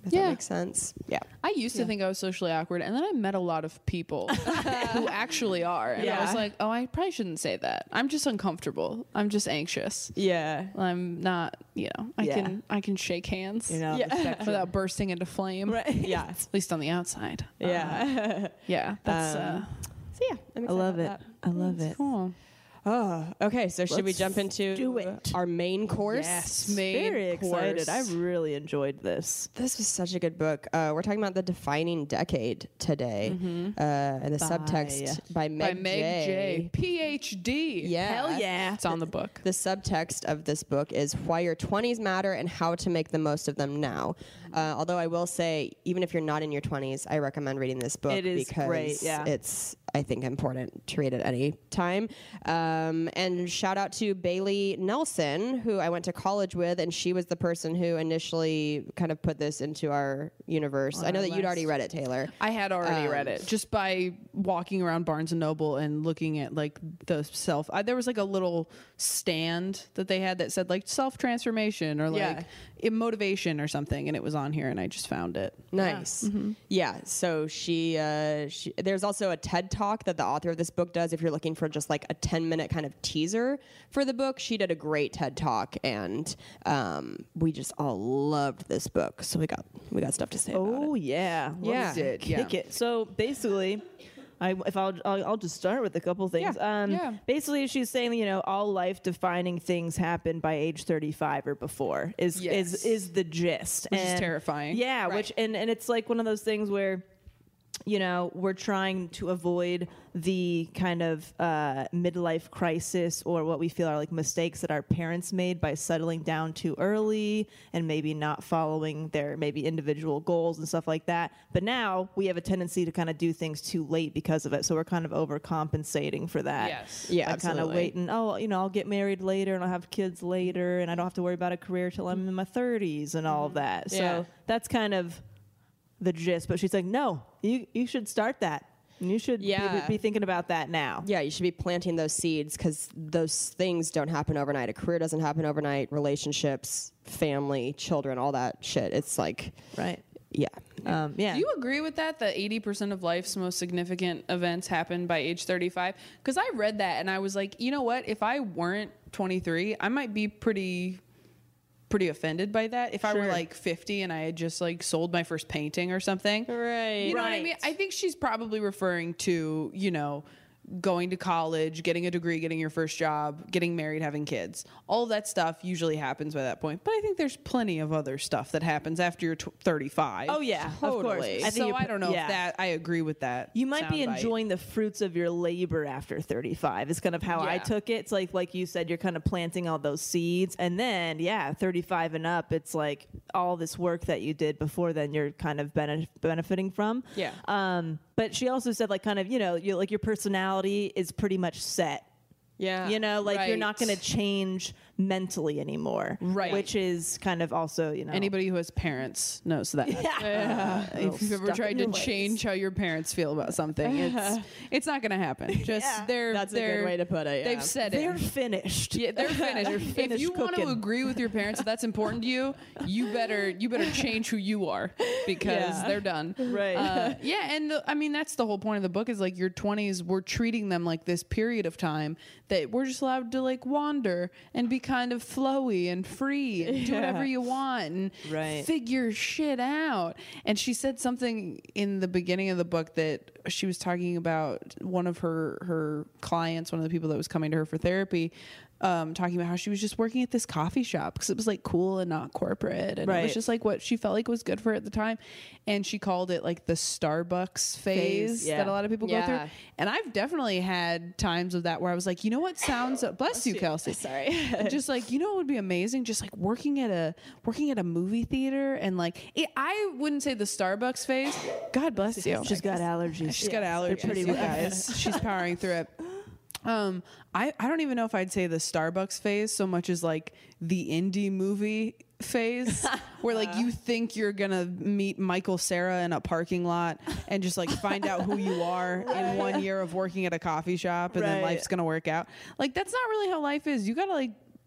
If Yeah. that makes sense. Yeah. I used to think I was socially awkward, and then I met a lot of people who actually are, and I was Yeah. like, oh, I probably shouldn't say that. I'm just uncomfortable. I'm just anxious. Yeah. I'm not, you know, I Yeah. can I can shake hands You know, Yeah. the spectrum. without bursting into flame. Right. Yeah. At least on the outside. Yeah. Yeah, that's uh, Um, so yeah, I'm I excited love it. about I love it. cool. Oh, okay. So should we Let's jump into do it. our main course? Yes, main Very excited. course. I really enjoyed this. This was such a good book. Uh, we're talking about the defining decade today, uh, and the By- subtext by Meg, By Meg J, P H D. Yeah. Hell yeah. It's on the book. The subtext of this book is why your twenties matter and how to make the most of them now. Uh, although I will say, even if you're not in your twenties, I recommend reading this book It is because great, yeah. it's, I think, important to read at any time. Um, and shout out to Bailey Nelson, who I went to college with, and she was the person who initially kind of put this into our universe. I know that you'd already read it, Taylor. I had already Um, read it just by walking around Barnes and Noble and looking at like the self. I, there was like a little stand that they had that said like self transformation or like Yeah. i- motivation or something, and it was on here, and I just found it. Nice. Yeah. So she, uh, she, there's also a TED talk that the author of this book does. If you're looking for just like a ten minute kind of teaser for the book, she did a great TED talk, and um, we just all loved this book. So we got we got stuff to say about Oh it. yeah, Yeah. Let's Did, kick yeah. it. So basically, I if I'll, I'll I'll just start with a couple things. Yeah, Um, yeah. Basically, she's saying you know all life defining things happen by age thirty-five or before is Yes. is is the gist, Which is And- terrifying. Yeah, which and and it's like one of those things where. You know, we're trying to avoid the kind of uh, midlife crisis or what we feel are like mistakes that our parents made by settling down too early and maybe not following their maybe individual goals and stuff like that. But now we have a tendency to kind of do things too late because of it. So we're kind of overcompensating for that. Yes. Yeah, Like kind of absolutely. waiting, oh, you know, I'll get married later and I'll have kids later and I don't have to worry about a career till I'm in my thirties and all of that. So Yeah. that's kind of the gist. But she's like, no, you you should start that. And you should be- Yeah. be, thinking about that now. Yeah, you should be planting those seeds because those things don't happen overnight. A career doesn't happen overnight. Relationships, family, children, all that shit. It's like, Right. yeah. Um, yeah. Do you agree with that? That eighty percent of life's most significant events happen by age thirty-five? Because I read that and I was like, you know what? If I weren't twenty-three, I might be pretty, pretty offended by that. If I were Sure. like fifty and I had just like sold my first painting or something, Right. You know what I mean? I think she's probably referring to, you know, going to college, getting a degree, getting your first job, getting married, having kids. All of that stuff usually happens by that point. But I think there's plenty of other stuff that happens after you're t- thirty-five. Oh yeah, of course. Totally. I think so you're- I don't know yeah. if that I agree with that. You might be soundbite. enjoying the fruits of your labor after thirty-five. Is kind of how I Yeah. took it. It's like like you said, you're kind of planting all those seeds, and then yeah, thirty-five and up, it's like all this work that you did before then. You're kind of bene- benefiting from. Yeah. Um, but she also said like kind of you know you like your personality is pretty much set. Yeah. You know, like you're not Right. going to change mentally anymore. Right. Which is kind of also you know Anybody who has parents knows that. Yeah. If you've ever Stuck tried in to your ways. change how your parents feel about something, it's it's not going to happen. Just they're That's a they're, good way to put it, yeah. They've said They're it. finished. Yeah, they're finished. They're if finished you want to cooking. agree with your parents, if that's important to you, you better you better change who you are because Yeah. they're done. Right. Uh, yeah, and the, I mean that's the whole point of the book is like your twenties. We're treating them like this period of time that we're just allowed to like wander and be kind of flowy and free and do whatever you want and Right. figure shit out. And she said something in the beginning of the book that she was talking about one of her her clients, one of the people that was coming to her for therapy, um, talking about how she was just working at this coffee shop because it was like cool and not corporate, and it Right. was just like what she felt like was good for her at the time. And she called it like the Starbucks phase, Phase, yeah. that a lot of people go Yeah. through. And I've definitely had times of that where I was like, you know what sounds bless you, Kelsey. Sorry. just like you know what would be amazing, just like working at a working at a movie theater and like it, I wouldn't say the Starbucks phase. God bless you. She's got allergies. She's got allergies. pretty you rough. guys. She's powering through it. Um, I, I don't even know if I'd say the Starbucks phase so much as like the indie movie phase where like you think you're gonna meet Michael Cera in a parking lot and just like find out who you are in one year of working at a coffee shop and then Right. life's gonna work out. Like that's not really how life is. You gotta like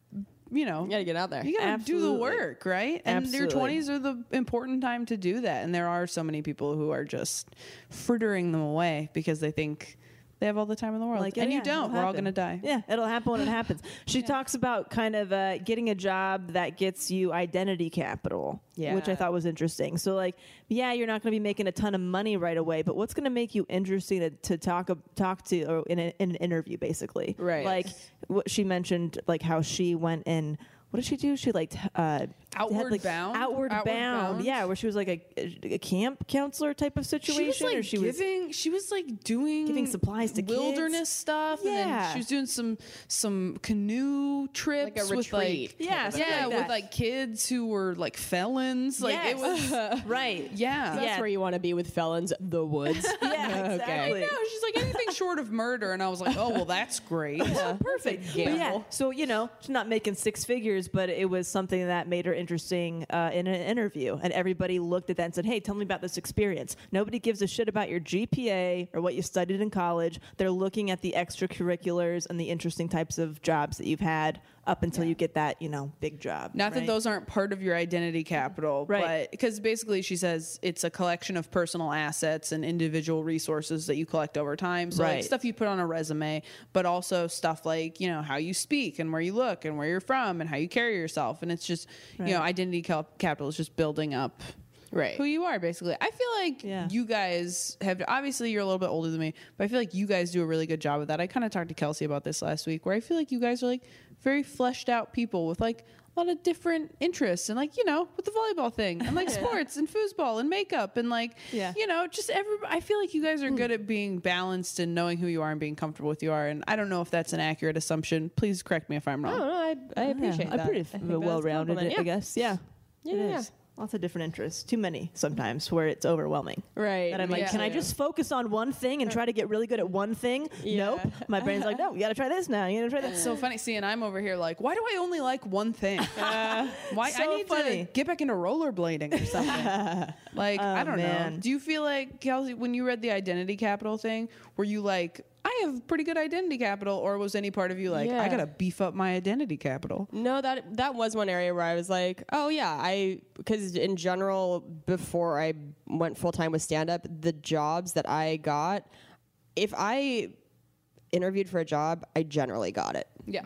you know, You gotta get out there. you gotta do the Absolutely. work, right? And your Absolutely. twenties are the important time to do that. And there are so many people who are just frittering them away because they think they have all the time in the world. Like, and yeah, you don't. it'll We're all happen. going to die. Yeah, it'll happen when it happens. She talks about kind of uh, getting a job that gets you identity capital, which I Yeah. thought was interesting. So, like, yeah, you're not going to be making a ton of money right away, but what's going to make you interesting to, to talk talk to or in, a, in an interview, basically? Right. Like, what she mentioned, like how she went in. What did she do? She like t- uh, Outward had, like, bound? Outward, Outward bound. Bound? Yeah, where she was like a, a camp counselor type of situation, She was like or she was giving. she was like doing giving supplies to kids. wilderness stuff. And then Yeah. she was doing some some canoe trips Like a with retreat. like Yeah, something yeah like with that. like kids who were like felons. Like it Yes. was right. yeah. That's Yeah. where you want to be with felons, the woods. Yeah, exactly. No, she's like anything short of murder, and I was like, oh well, that's great. Perfect. But yeah, gamble. so you know, she's not making six figures, but it was something that made her interesting uh, in an interview, and everybody looked at that and said, "Hey, tell me about this experience." Nobody gives a shit about your G P A or what you studied in college. They're looking at the extracurriculars and the interesting types of jobs that you've had up until you get that, you know, big job. Not that right? those aren't part of your identity capital, Right. but because basically she says it's a collection of personal assets and individual resources that you collect over time. So like Right. stuff you put on a resume, but also stuff like, you know, how you speak and where you look and where you're from and how you carry yourself. And it's just, you know, identity cal- capital is just building up Right. who you are, basically. I feel like Yeah. you guys have, obviously you're a little bit older than me, but I feel like you guys do a really good job of that. I kind of talked to Kelsey about this last week, where I feel like you guys are like very fleshed out people with like a lot of different interests, and like, you know, with the volleyball thing and like sports and foosball and makeup and like, Yeah. you know, just every, I feel like you guys are good at being balanced and knowing who you are and being comfortable with who you are. And I don't know if that's an accurate assumption. Please correct me if I'm I wrong. don't know. I, I appreciate yeah, that. I'm pretty I think f- that's a well-rounded, compliment. I guess. Yeah, Yeah, it yeah. is. Lots of different interests. Too many sometimes, where it's overwhelming. Right. And I'm like, Yeah. can I just focus on one thing and try to get really good at one thing? Yeah. Nope. My brain's like, no, you got to try this now. You got to try that. So funny. See, and I'm over here like, why do I only like one thing? why I so need funny. to get back into rollerblading or something. Like, I don't know. man. Do you feel like, Kelsey, when you read the identity capital thing, were you like, I have pretty good identity capital, or was any part of you like, Yeah. I gotta beef up my identity capital? No, that that was one area where I was like, oh yeah, I because in general before I went full time with stand up, the jobs that I got, if I interviewed for a job, I generally got it. Yeah.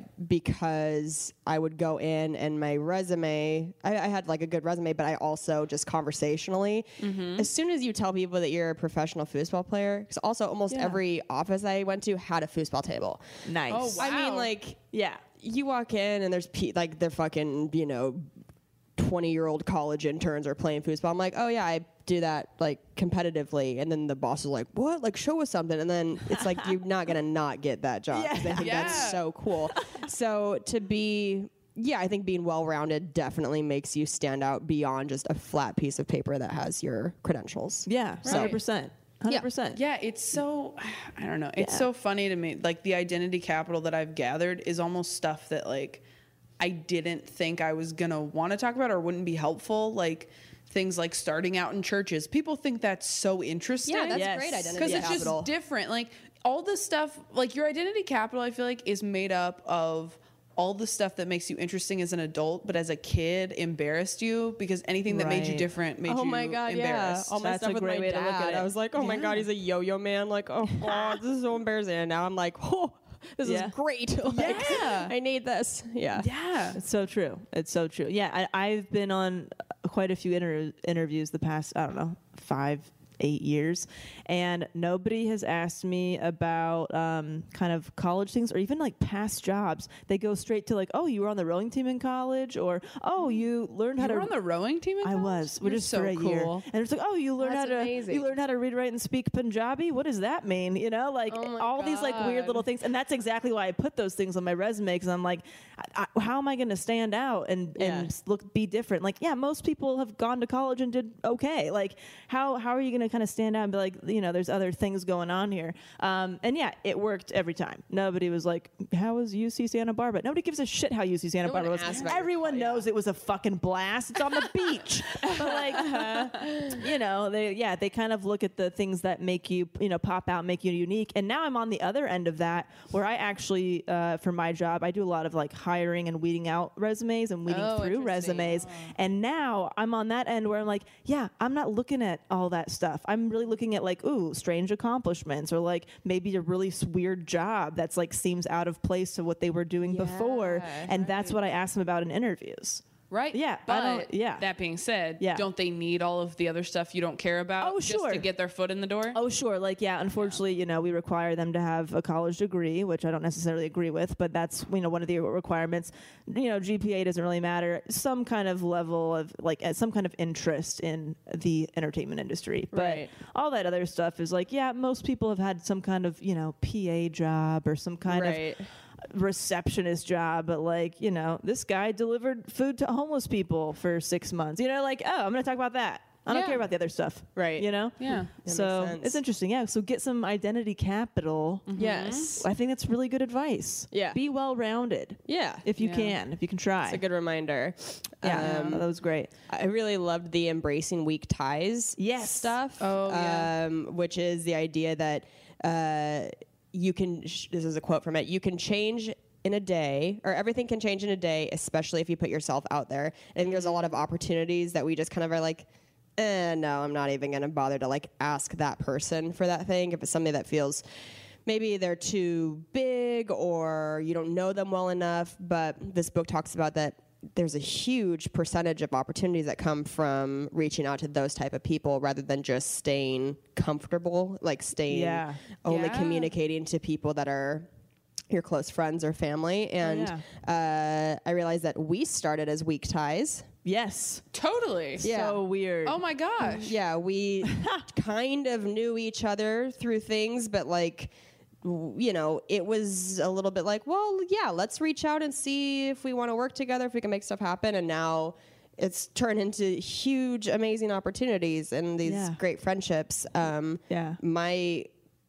Because I would go in and my resume, I, I had like a good resume, but I also just conversationally, as soon as you tell people that you're a professional foosball player, because also almost every office I went to had a foosball table. Nice. Oh, I mean, Wow. like, Yeah. you walk in and there's pe- like they're fucking, you know, twenty year old college interns are playing foosball. I'm like, oh yeah, I do that like competitively. And then the boss is like, what? Like, show us something. And then it's like, you're not going to not get that job. 'Cause They think Yeah. that's so cool. So to be, yeah, I think being well rounded definitely makes you stand out beyond just a flat piece of paper that has your credentials. Yeah. one hundred percent. one hundred percent. Yeah, it's so, I don't know. It's Yeah. so funny to me. Like, the identity capital that I've gathered is almost stuff that, like, I didn't think I was going to want to talk about or wouldn't be helpful. Like, things like starting out in churches. People think that's so interesting. Yeah, that's Yes. great identity Because it's capital. just different. Like, all the stuff, like, your identity capital, I feel like, is made up of all the stuff that makes you interesting as an adult, but as a kid embarrassed you, because anything that made you Right. different made Oh you my god, yeah! embarrassed. All my That's stuff a with great my way to dad. look at it. I was like, oh my god, he's a yo-yo man. Like, oh god, this is so embarrassing. And now I'm like, oh, this Yeah. is great. Like, Yeah. I need this. Yeah. Yeah. It's so true. It's so true. Yeah, I, I've been on quite a few inter- interviews the past, I don't know, five, eight years, and nobody has asked me about um, kind of college things or even like past jobs. They go straight to like, oh, you were on the rowing team in college, or oh, you learned how You to. were on the rowing team in I college? was. We're You're just so for a cool. year, and it's like, oh, you learned That's how to amazing. you learned how to read, write, and speak Punjabi. What does that mean? You know, like Oh my all these like weird God. little things, and that's exactly why I put those things on my resume, because I'm like, I, I, how am I going to stand out and Yeah. and look be different? Like, yeah, most people have gone to college and did okay. Like, how how are you going to kind of stand out and be like, you know, there's other things going on here. Um, and yeah, it worked every time. Nobody was like, how was U C Santa Barbara? Nobody gives a shit how U C Santa No Barbara one was. asked about your Everyone call, yeah. knows it was a fucking blast. It's on the beach. But like, uh, you know, they, yeah, they kind of look at the things that make you, you know, pop out, make you unique. And now I'm on the other end of that where I actually, uh, for my job, I do a lot of like hiring and weeding out resumes and weeding Oh, through interesting. resumes. And now I'm on that end where I'm like, yeah, I'm not looking at all that stuff. I'm really looking at like, ooh, strange accomplishments, or like maybe a really s- weird job that's like seems out of place to what they were doing before. And that's what I ask them about in interviews. Right. Yeah, I But don't- yeah. that being said, Yeah. don't they need all of the other stuff you don't care about Oh, just sure. to get their foot in the door? Oh, sure. Like, yeah, unfortunately, you know, we require them to have a college degree, which I don't necessarily agree with, but that's, you know, one of the requirements. You know, G P A doesn't really matter. Some kind of level of, like, uh, some kind of interest in the entertainment industry. But Right. all that other stuff is like, yeah, most people have had some kind of, you know, P A job or some kind Right. of receptionist job, but like, you know, this guy delivered food to homeless people for six months. You know, like, oh, I'm going to talk about that. I don't Yeah. care about the other stuff. Right. You know? Yeah. That So makes sense. it's interesting. Yeah. So get some identity capital. Yes. I think that's really good advice. Yeah. Be well rounded. Yeah. If you Yeah. can, if you can try. It's a good reminder. yeah. Um, that was great. I really loved the embracing weak ties Yes. stuff. Oh, yeah. Um, which is the idea that uh, you can, sh- this is a quote from it, you can change in a day, or everything can change in a day, especially if you put yourself out there. I think there's a lot of opportunities that we just kind of are like, eh, no, I'm not even going to bother to like ask that person for that thing. If it's something that feels maybe they're too big or you don't know them well enough. But this book talks about that there's a huge percentage of opportunities that come from reaching out to those type of people rather than just staying comfortable, like staying Yeah. only Yeah. communicating to people that are your close friends or family. And uh, I realized that we started as weak ties. Yes. Totally. Yeah. So weird. Oh my gosh. Yeah, we kind of knew each other through things, but like, w- you know, it was a little bit like, well, yeah, let's reach out and see if we want to work together, if we can make stuff happen. And now it's turned into huge, amazing opportunities and these Yeah. great friendships. Um, Yeah. My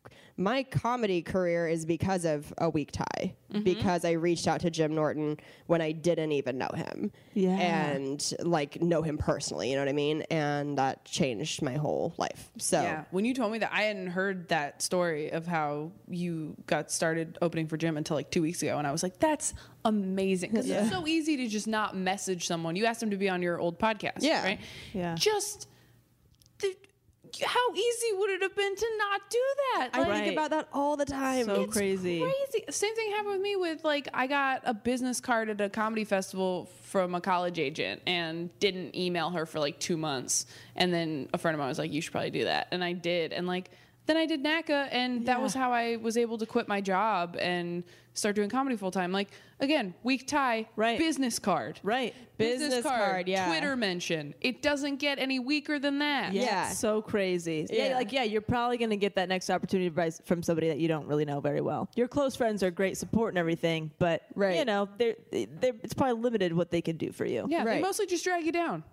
my comedy career is because of a weak tie, because I reached out to Jim Norton when I didn't even know him. Yeah. And like know him personally, you know what I mean? And that changed my whole life. So Yeah. When you told me that, I hadn't heard that story of how you got started opening for Jim until like two weeks ago. And I was like, that's amazing. Because it's so easy to just not message someone. You asked them to be on your old podcast, Yeah. right? Yeah. Just, the, how easy would it have been to not do that? I Like, Right. think about that all the time. So it's crazy. Crazy. Same thing happened with me with like I got a business card at a comedy festival from a college agent and didn't email her for like two months. And then a friend of mine was like, you should probably do that. And I did. And like then I did NACA and that Yeah. was how I was able to quit my job and start doing comedy full time. Like again, weak tie, Right. business card. Right. Business card, yeah. Twitter mention. It doesn't get any weaker than that. Yeah. So crazy. Yeah. Yeah. Like, yeah, you're probably going to get that next opportunity by, from somebody that you don't really know very well. Your close friends are great support and everything, but, Right. you know, they're, they're, it's probably limited what they can do for you. Yeah, they Right. mostly just drag you down.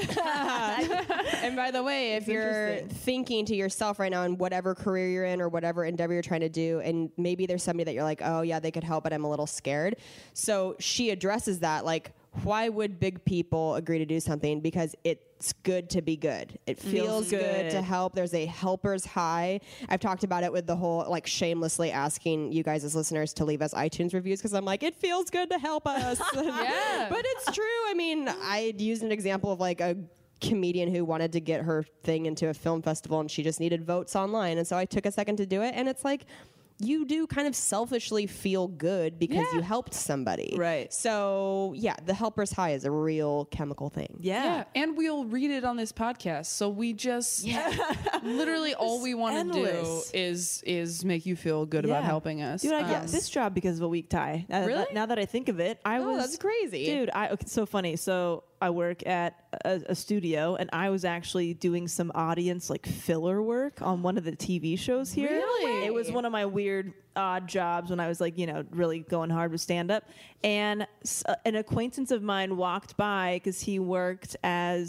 And by the way, if you're interesting. thinking to yourself right now in whatever career you're in or whatever endeavor you're trying to do, and maybe there's somebody that you're like, oh yeah, they could help, but I'm a little scared. So she addresses that, like, why would big people agree to do something? Because it's good to be good. It feels, Feels good. to good. help. There's a helper's high. I've talked about it with the whole, like, shamelessly asking you guys as listeners to leave us iTunes reviews because I'm like, it feels good to help us. Yeah. But it's true. I mean, I used an example of like a comedian who wanted to get her thing into a film festival and she just needed votes online. And so I took a second to do it. And it's like, you do kind of selfishly feel good because Yeah. you helped somebody. Right. So yeah, the helper's high is a real chemical thing. Yeah. Yeah, and we'll read it on this podcast. So we just literally all we want to do endless. is is make you feel good about Yeah. helping us. Dude, I got Um, this job because of a weak tie. Now, Really? Now that I think of it, I Oh, was that's crazy. dude. I okay, so funny. So I work at a, a studio, and I was actually doing some audience like filler work on one of the T V shows here. Really? It was one of my weird odd jobs when I was like, you know, really going hard with stand up. And s- uh, an acquaintance of mine walked by because he worked as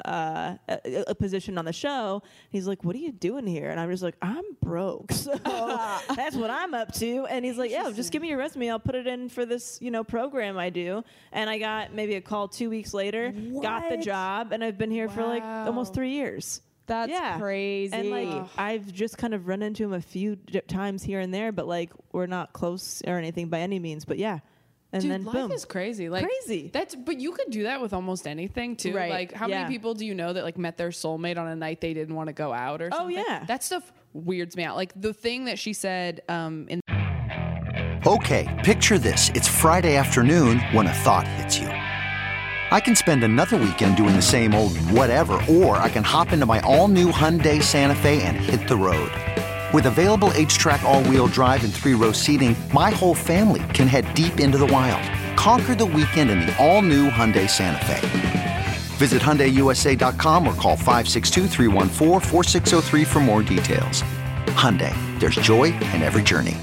uh, a, a position on the show. He's like, what are you doing here? And I'm just like, I'm broke. So that's what I'm up to. And he's like, yeah, just give me your resume. I'll put it in for this, you know, program I do. And I got maybe a call two weeks later, got the What? job, and I've been here for like almost three years. That's Yeah. crazy. And like I've just kind of run into him a few j- times here and there, but like we're not close or anything by any means. But yeah, and Dude, then life boom, is crazy. Like Crazy. That's but you could do that with almost anything too. Right. Like how Yeah. many people do you know that like met their soulmate on a night they didn't want to go out or Oh, something? yeah. That stuff weirds me out. Like the thing that she said um in Okay, picture this. It's Friday afternoon when a thought hits you. I can spend another weekend doing the same old whatever, or I can hop into my all-new Hyundai Santa Fe and hit the road. With available H-Track all-wheel drive and three-row seating, my whole family can head deep into the wild. Conquer the weekend in the all-new Hyundai Santa Fe. Visit Hyundai U S A dot com or call five six two, three one four, four six zero three for more details. Hyundai, there's joy in every journey.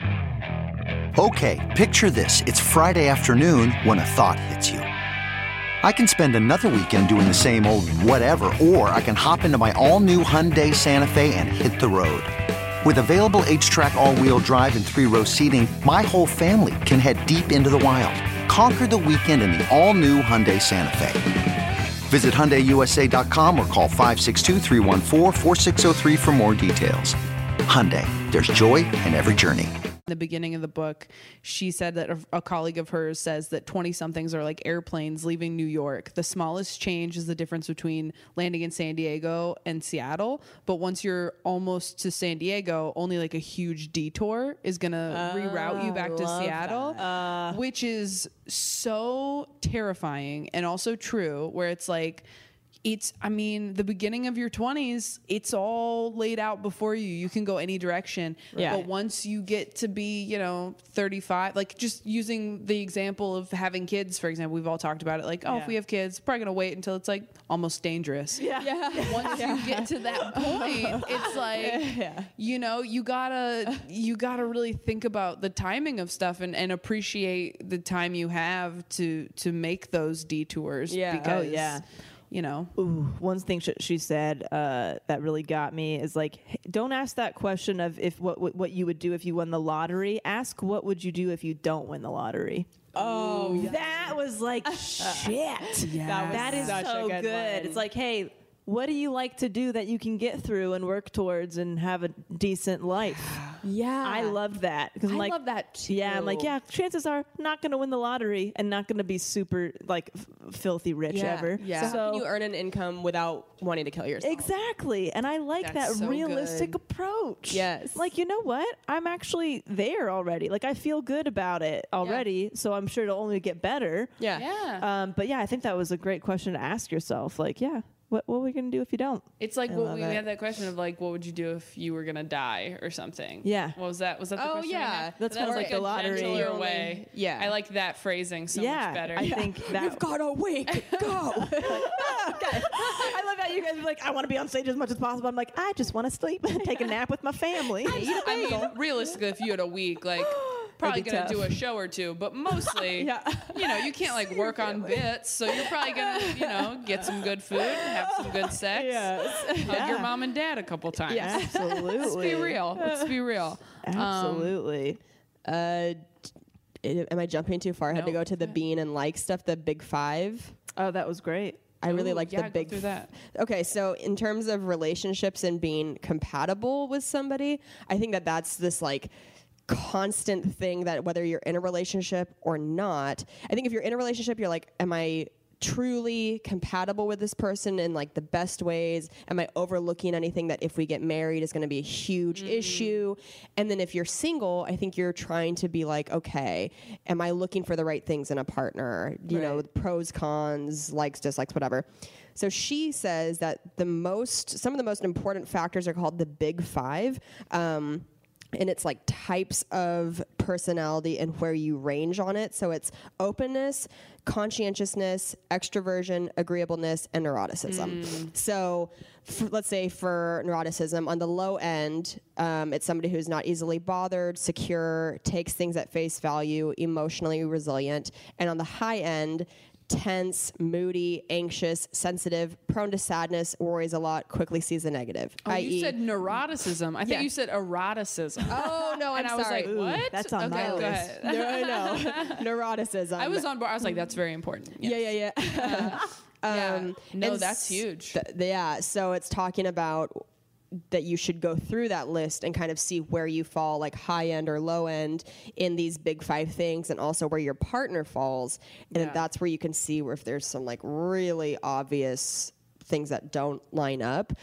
Okay, picture this. It's Friday afternoon when a thought hits you. I can spend another weekend doing the same old whatever, or I can hop into my all-new Hyundai Santa Fe and hit the road. With available H-Track all-wheel drive and three-row seating, my whole family can head deep into the wild. Conquer the weekend in the all-new Hyundai Santa Fe. Visit Hyundai U S A dot com or call five six two, three one four, four six zero three for more details. Hyundai, there's joy in every journey. the beginning of the book, she said that a, a colleague of hers says that twenty-somethings are like airplanes leaving New York. The smallest change is the difference between landing in San Diego and Seattle. But once you're almost to San Diego, only like a huge detour is going to reroute you back to Seattle, uh, which is so terrifying and also true, where it's like, it's, I mean, the beginning of your twenties, it's all laid out before you. You can go any direction. Yeah. But once you get to be, you know, thirty-five, like just using the example of having kids, for example, we've all talked about it. Like, oh, Yeah. if we have kids, probably going to wait until it's like almost dangerous. Yeah. Yeah. Once you get to that point, it's like, you know, you gotta, you gotta really think about the timing of stuff and, and appreciate the time you have to, to make those detours. Yeah. Oh, Because, yeah. you know, Ooh, one thing sh- she said uh, that really got me is like, h- don't ask that question of if what what what you would do if you won the lottery. Ask what would you do if you don't win the lottery. Oh, that was like shit. That was that is such a so good good. one. It's like, hey, what do you like to do that you can get through and work towards and have a decent life? Yeah. I love that because I like, love that too. Yeah, I'm like, yeah, chances are not going to win the lottery and not going to be super like f- filthy rich Yeah. ever. Yeah. So, how can you earn an income without wanting to kill yourself? Exactly. And I like That's that so realistic good. approach. Yes. Like, you know what? I'm actually there already. Like, I feel good about it already. So I'm sure it'll only get better. Yeah. yeah. Um, but yeah, I think that was a great question to ask yourself. Like, yeah, what, what are we going to do if you don't? It's like I what love we it. had that question of like, what would you do if you were gonna die or something? Yeah. What was that? Was that the Oh, question? we yeah. had? That's That kinda was like the a lottery. gentler You're only- way. yeah. I like that phrasing so yeah. much better. I think that. You've got a week. Go. I love how you guys are like, I want to be on stage as much as possible. I'm like, I just want to sleep and take a nap with my family. I mean, realistically, if you had a week, like, probably be gonna tough. do a show or two, but mostly, you know, you can't like work on bits, so you're probably gonna, you know, get some good food, have some good sex, hug your mom and dad a couple times. Absolutely. Let's be real. Let's be real. Absolutely. uh, d- am I jumping too far? I had to No. go to the bean and like stuff, the big five. Oh, that was great. I really Ooh, like yeah, the go big through that. Okay, so in terms of relationships and being compatible with somebody, I think that that's this like constant thing that whether you're in a relationship or not, I think if you're in a relationship, you're like, am I truly compatible with this person in like the best ways? Am I overlooking anything that if we get married is going to be a huge issue? And then if you're single, I think you're trying to be like, okay, am I looking for the right things in a partner? You know, Right. pros, cons, likes, dislikes, whatever. So she says that the most, some of the most important factors are called the big five. Um, and it's like types of personality and where you range on it. So it's openness, conscientiousness, extroversion, agreeableness, and neuroticism. So f- let's say for neuroticism, on the low end, um, it's somebody who's not easily bothered, secure, takes things at face value, emotionally resilient. And on the high end, tense, moody, anxious, sensitive, prone to sadness, worries a lot, quickly sees the negative. Oh, i you e said neuroticism. I think Yeah. you said eroticism. Oh no, I'm and I was sorry. like, what? that's on okay, my go list. ahead. No, I know. Neuroticism. I was on board. I was like, that's very important. Yeah, yeah, yeah. Yeah. Um, No, and that's s- huge. th- yeah, so it's talking about that you should go through that list and kind of see where you fall, like high end or low end in these big five things, and also where your partner falls. And then Yeah. that's where you can see where if there's some like really obvious things that don't line up.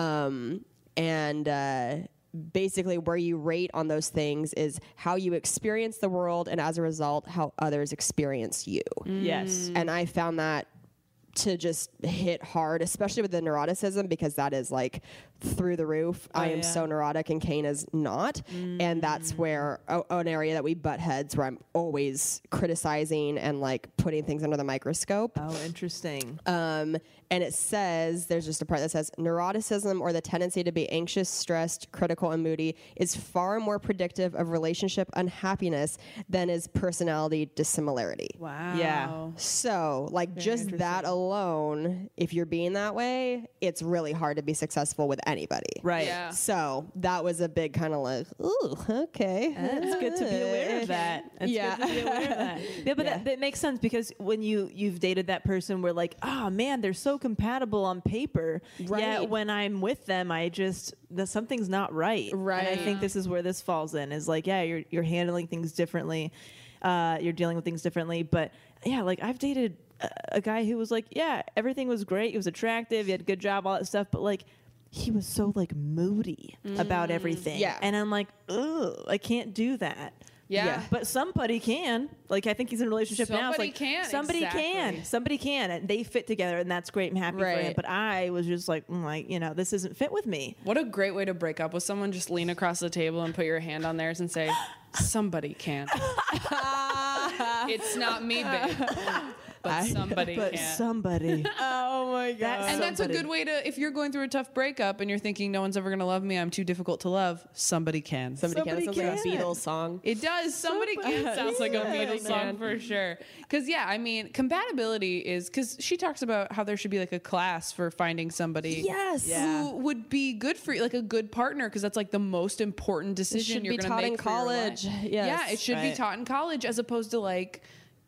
Um, and uh, basically, where you rate on those things is how you experience the world, and as a result, how others experience you. Yes. And I found that to just hit hard, especially with the neuroticism, because that is like through the roof. I am yeah. so neurotic and Kane is not. And that's where oh, an area that we butt heads, where I'm always criticizing and like putting things under the microscope. Oh, interesting. Um, and it says, there's just a part that says, neuroticism, or the tendency to be anxious, stressed, critical, and moody, is far more predictive of relationship unhappiness than is personality dissimilarity. Wow. Yeah. So, like, just that alone, if you're being that way, it's really hard to be successful with anybody. Right. Yeah. So, that was a big kind of like, ooh, okay. It's good to be aware of that. It's Yeah. good to be aware of that. Yeah, but Yeah. That, that makes sense, because when you you've dated that person, we're like, oh man, they're so compatible on paper. Right. Yet when I'm with them, I just the, something's not right. And I Right. think this is where this falls in. Is like, yeah, you're you're handling things differently. Uh, you're dealing with things differently. But yeah, like I've dated a, a guy who was like, yeah, everything was great. He was attractive. He had a good job, all that stuff. But like, he was so like moody about everything. Yeah. And I'm like, ugh, I can't do that. Yeah. But somebody can. Like, I think he's in a relationship now. It's Somebody like, can, Somebody exactly. can. Somebody can. And they fit together, and that's great. I'm happy for him. Right. But I was just like, mm, like, you know, this isn't fit with me. What a great way to break up with someone. Just lean across the table and put your hand on theirs and say, somebody can. It's not me, babe. But somebody But can. somebody. Oh my God. That's and that's a somebody. good way to, if you're going through a tough breakup and you're thinking no one's ever going to love me, I'm too difficult to love, somebody can. Somebody, can. It sounds Somebody like a can. Beatles song. It does. Somebody can sounds like a Beatles song for sure. Because, yeah, I mean, compatibility is, because she talks about how there should be like a class for finding somebody Yes. Yeah. who would be good for you, like a good partner, because that's like the most important decision should you're be going to taught make in for your college. life. Yes. Yeah, it should be Right. taught in college as opposed to like,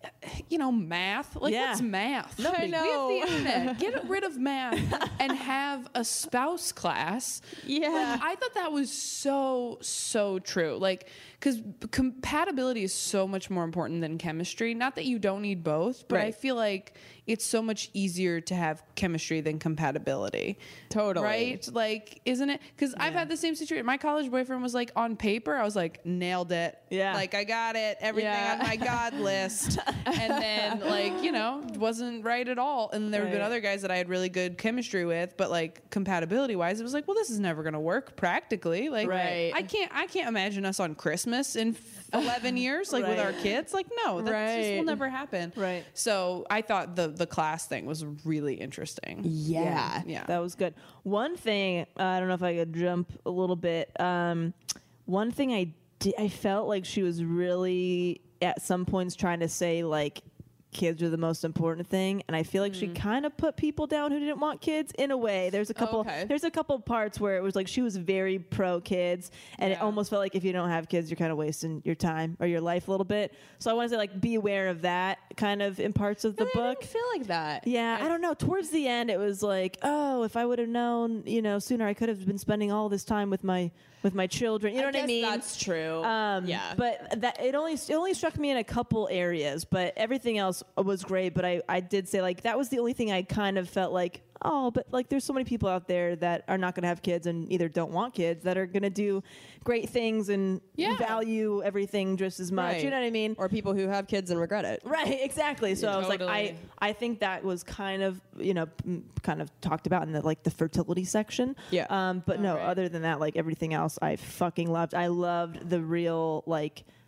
you know, math. Like, Yeah. what's math? Nobody- I know. We have the internet. Get rid of math and have a spouse class. Yeah. Like, I thought that was so, so true. Like, because compatibility is so much more important than chemistry. Not that you don't need both, but I Right. feel like it's so much easier to have chemistry than compatibility. Totally. Right? Like, isn't it? Because I've had the same situation. My college boyfriend was like, on paper, I was like, nailed it. Yeah. Like, I got it. Everything Yeah. on my God list. And then, like, you know, wasn't right at all. And there have been Right. other guys that I had really good chemistry with, but like compatibility wise, it was like, well, this is never going to work practically. Like, Right. I can't, I can't imagine us on Christmas in eleven years, like with our Right. kids. Like, no, that just will Right. never happen. Right. So I thought the the class thing was really interesting. Yeah. Yeah. That was good. One thing, uh, I don't know if I could jump a little bit. Um, one thing I did, I felt like she was really at some points trying to say like kids are the most important thing, and I feel like she kind of put people down who didn't want kids in a way. There's a couple okay. there's a couple parts where it was like she was very pro kids, and it Yeah. almost felt like if you don't have kids, you're kind of wasting your time or your life a little bit. So I want to say like be aware of that kind of in parts of the I book. didn't feel like that. Yeah, I don't know. Towards the end, it was like, oh, if I would have known, you know, sooner, I could have been spending all this time with my with my children. You know what I guess mean? That's true. Um, yeah. But that it only it only struck me in a couple areas, but everything else was great. But I I did say like that was the only thing I kind of felt like, oh, but like there's so many people out there that are not going to have kids and either don't want kids that are going to do great things and Yeah. value everything just as much. Right. You know what I mean? Or people who have kids and regret it. Right, exactly. So I was like, I, Totally. I think that was kind of, you know, m- kind of talked about in the like the fertility section. Yeah. Um, but no, right. other than that, like everything else, I fucking loved. I loved the real like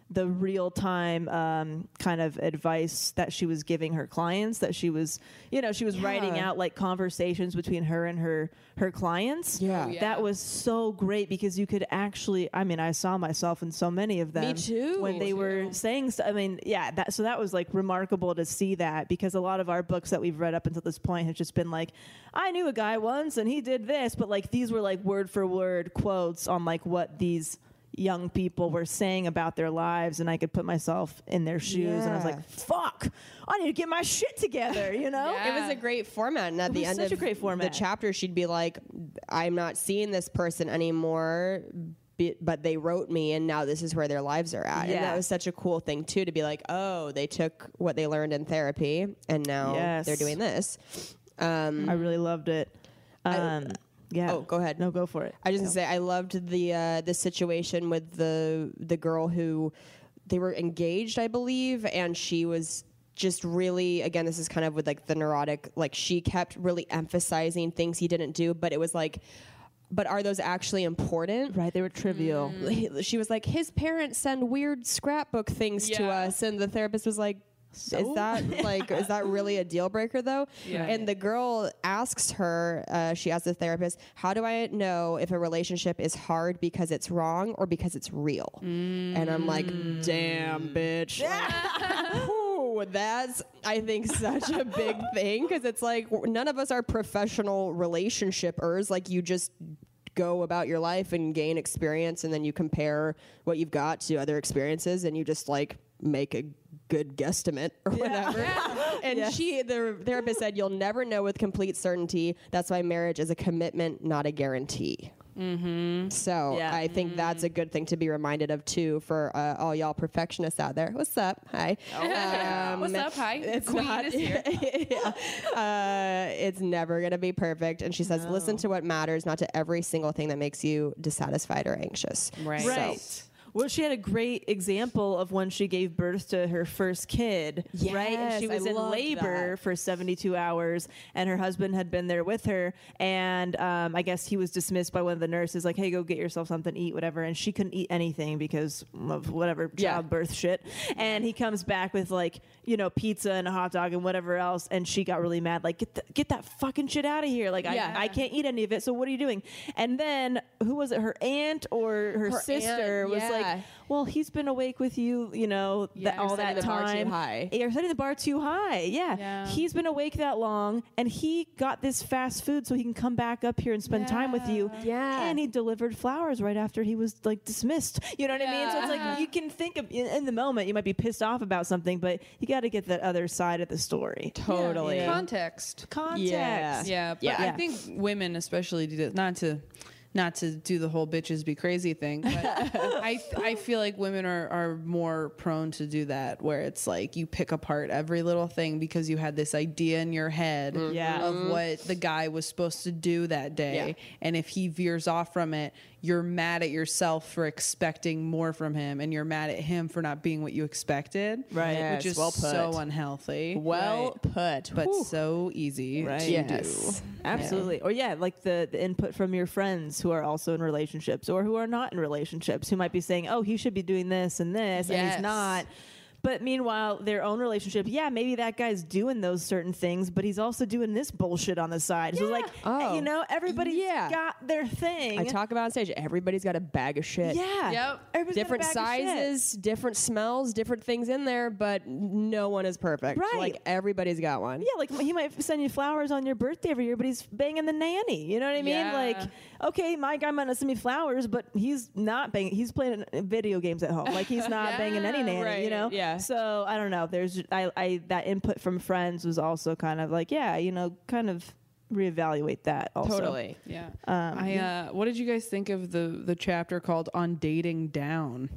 the real time um, kind of advice that she was giving her clients, that she was, you know, she was writing Yeah. out like conversations between her and her her clients. Yeah. Oh, yeah. That was so great because you could actually, I mean, I saw myself in so many of them. too. When Me they were saying, st- I mean, yeah, that, so that was like remarkable to see that, because a lot of our books that we've read up until this point have just been like, I knew a guy once and he did this, but like these were like word for word quotes on like what these young people were saying about their lives, and I could put myself in their shoes, and I was Yeah. like, fuck, I need to get my shit together, you know? It was a great format, and at It the was end such of a great format. the chapter, she'd be like, "I'm not seeing this person anymore, be- but they wrote me, and now this is where their lives are at." And Yeah. that was such a cool thing too, to be like, "Oh, they took what they learned in therapy, and now Yes. they're doing this." Um, I really loved it. Um, yeah. Oh, go ahead. No, go for it. I just gonna say I loved the uh, the situation with the the girl who they were engaged, I believe, and she was just really, again, this is kind of with like the neurotic, like she kept really emphasizing things he didn't do, but it was like, but are those actually important? Right, they were trivial. He- She was like, his parents send weird scrapbook things to Yeah. us, and the therapist was like, is that like is that really a deal breaker though? Yeah. And the girl asks her, uh, she asks the therapist, how do I know if a relationship is hard because it's wrong or because it's real? And I'm like, damn, bitch. Like, whew, that's I think such a big thing, because it's like none of us are professional relationshipers. Like you just go about your life and gain experience, and then you compare what you've got to other experiences, and you just like make a good guesstimate or whatever. And she, the therapist said, you'll never know with complete certainty. That's why marriage is a commitment, not a guarantee. Mm-hmm. So Yeah. I think that's a good thing to be reminded of too, for uh, all y'all perfectionists out there. What's up? Hi. Um, What's up? Hi. It's Queen not. is here. Yeah. Uh, it's never gonna be perfect. And she says, listen to what matters, not to every single thing that makes you dissatisfied or anxious. Right. Right. Well, she had a great example of when she gave birth to her first kid, right? And she Yes, I was in loved labor that. for seventy-two hours, and her husband had been there with her. And um, I guess he was dismissed by one of the nurses, like, hey, go get yourself something to eat, whatever. And she couldn't eat anything because of whatever Yeah. childbirth shit. And he comes back with, like, you know, pizza and a hot dog and whatever else. And she got really mad, like, get, the, get that fucking shit out of here. Like, Yeah. I, I can't eat any of it. So what are you doing? And then, who was it? Her aunt or her, Her sister aunt, was yeah. like, well, he's been awake with you, you know, th- Yeah, you're all setting that the bar too time. high. You're setting the bar too high. Yeah. Yeah. He's been awake that long, and he got this fast food so he can come back up here and spend time with you. Yeah. And he delivered flowers right after he was like dismissed. You know what I mean? So it's like Yeah. you can think of in, in the moment you might be pissed off about something, but you got to get that other side of the story. Totally. Yeah. Context. Context. Yeah. Yeah, but Yeah. I think women especially do that. Not to, not to do the whole bitches be crazy thing, but I I feel like women are are more prone to do that, where it's like you pick apart every little thing because you had this idea in your head Yeah. of what the guy was supposed to do that day, Yeah. and if he veers off from it, you're mad at yourself for expecting more from him, and you're mad at him for not being what you expected, Right. Yes, which is well put. so unhealthy. Well put. but Whew. so easy Right. to Yes. do. Absolutely. Or yeah, like the, the input from your friends who are also in relationships or who are not in relationships, who might be saying, oh, he should be doing this and this, and Yes. he's not. But meanwhile, their own relationship, yeah, maybe that guy's doing those certain things, but he's also doing this bullshit on the side. So like, Oh. you know, everybody's Yeah. got their thing. I talk about on stage, everybody's got a bag of shit. Yeah. Yep. Everybody's got a Different bag of shit. sizes, different smells, different things in there, but no one is perfect. Right. Like everybody's got one. Yeah, like he might send you flowers on your birthday every year, but he's banging the nanny. You know what I mean? Yeah. Like, okay, my guy might not send me flowers, but he's not banging. He's playing video games at home. Like he's not Yeah, banging any nanny. right, You know? yeah. So I don't know. There's I, I that input from friends was also kind of like, yeah, you know, kind of reevaluate that. Also. Totally. Yeah. Um, I uh, what did you guys think of the the chapter called "On Dating Down"?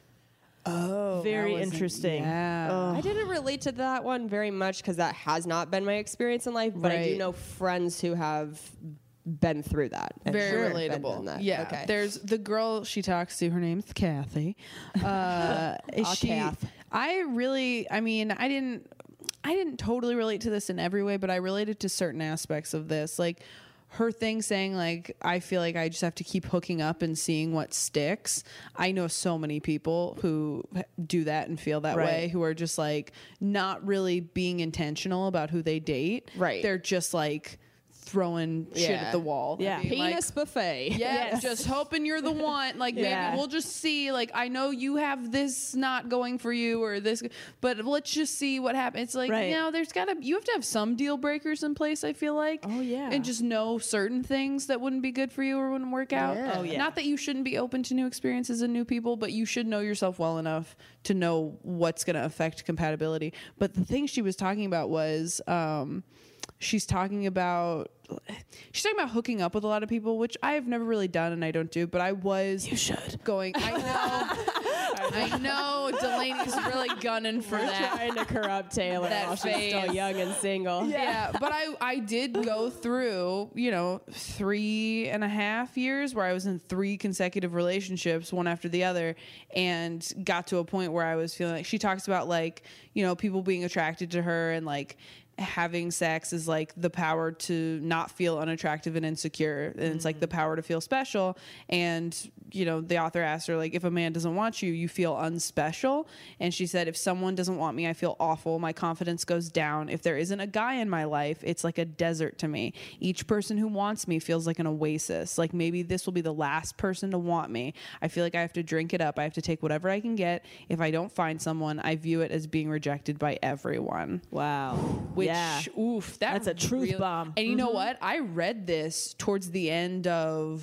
Oh, Very That was- interesting. Yeah. I didn't relate to that one very much because that has not been my experience in life, but I do Right. know friends who have been through that. and Very sure been relatable. in that. Yeah. Okay. There's the girl she talks to. Her name's Kathy. Uh, Aw, she, Kath. I really. I mean, I didn't. I didn't totally relate to this in every way, but I related to certain aspects of this. Like her thing saying like, I feel like I just have to keep hooking up and seeing what sticks. I know so many people who do that and feel that Right. way, who are just like not really being intentional about who they date. Right. They're just like throwing shit Yeah. at the wall. Yeah. and being like, Penis buffet. yeah, Yes. just hoping you're the one. Like, maybe Yeah. we'll just see. Like, I know you have this not going for you or this, but let's just see what happens. It's like, Right. you know, there's gotta, you have to have some deal breakers in place, I feel like. Oh, yeah. And just know certain things that wouldn't be good for you or wouldn't work out. Yeah. Oh, yeah. Not that you shouldn't be open to new experiences and new people, but you should know yourself well enough to know what's going to affect compatibility. But the thing she was talking about was, um, she's talking about she's talking about hooking up with a lot of people, which I've never really done and I don't do, but I was you should going I know I know Delaney's really gunning for that. Trying to corrupt Taylor That while she's still phase. young and single. Yeah, but I I did go through, you know, three and a half years where I was in three consecutive relationships, one after the other, and got to a point where I was feeling like she talks about like, you know, people being attracted to her and like having sex is like the power to not feel unattractive and insecure, and it's like the power to feel special. And you know, the author asked her like, if a man doesn't want you, you feel unspecial. And she said, if someone doesn't want me, I feel awful. My confidence goes down. If there isn't a guy in my life, it's like a desert to me. Each person who wants me feels like an oasis. Like maybe this will be the last person to want me. I feel like I have to drink it up. I have to take whatever I can get. If I don't find someone, I view it as being rejected by everyone. Wow. Which, yeah. oof, that That's a truth real- bomb. And you know what? I read this towards the end of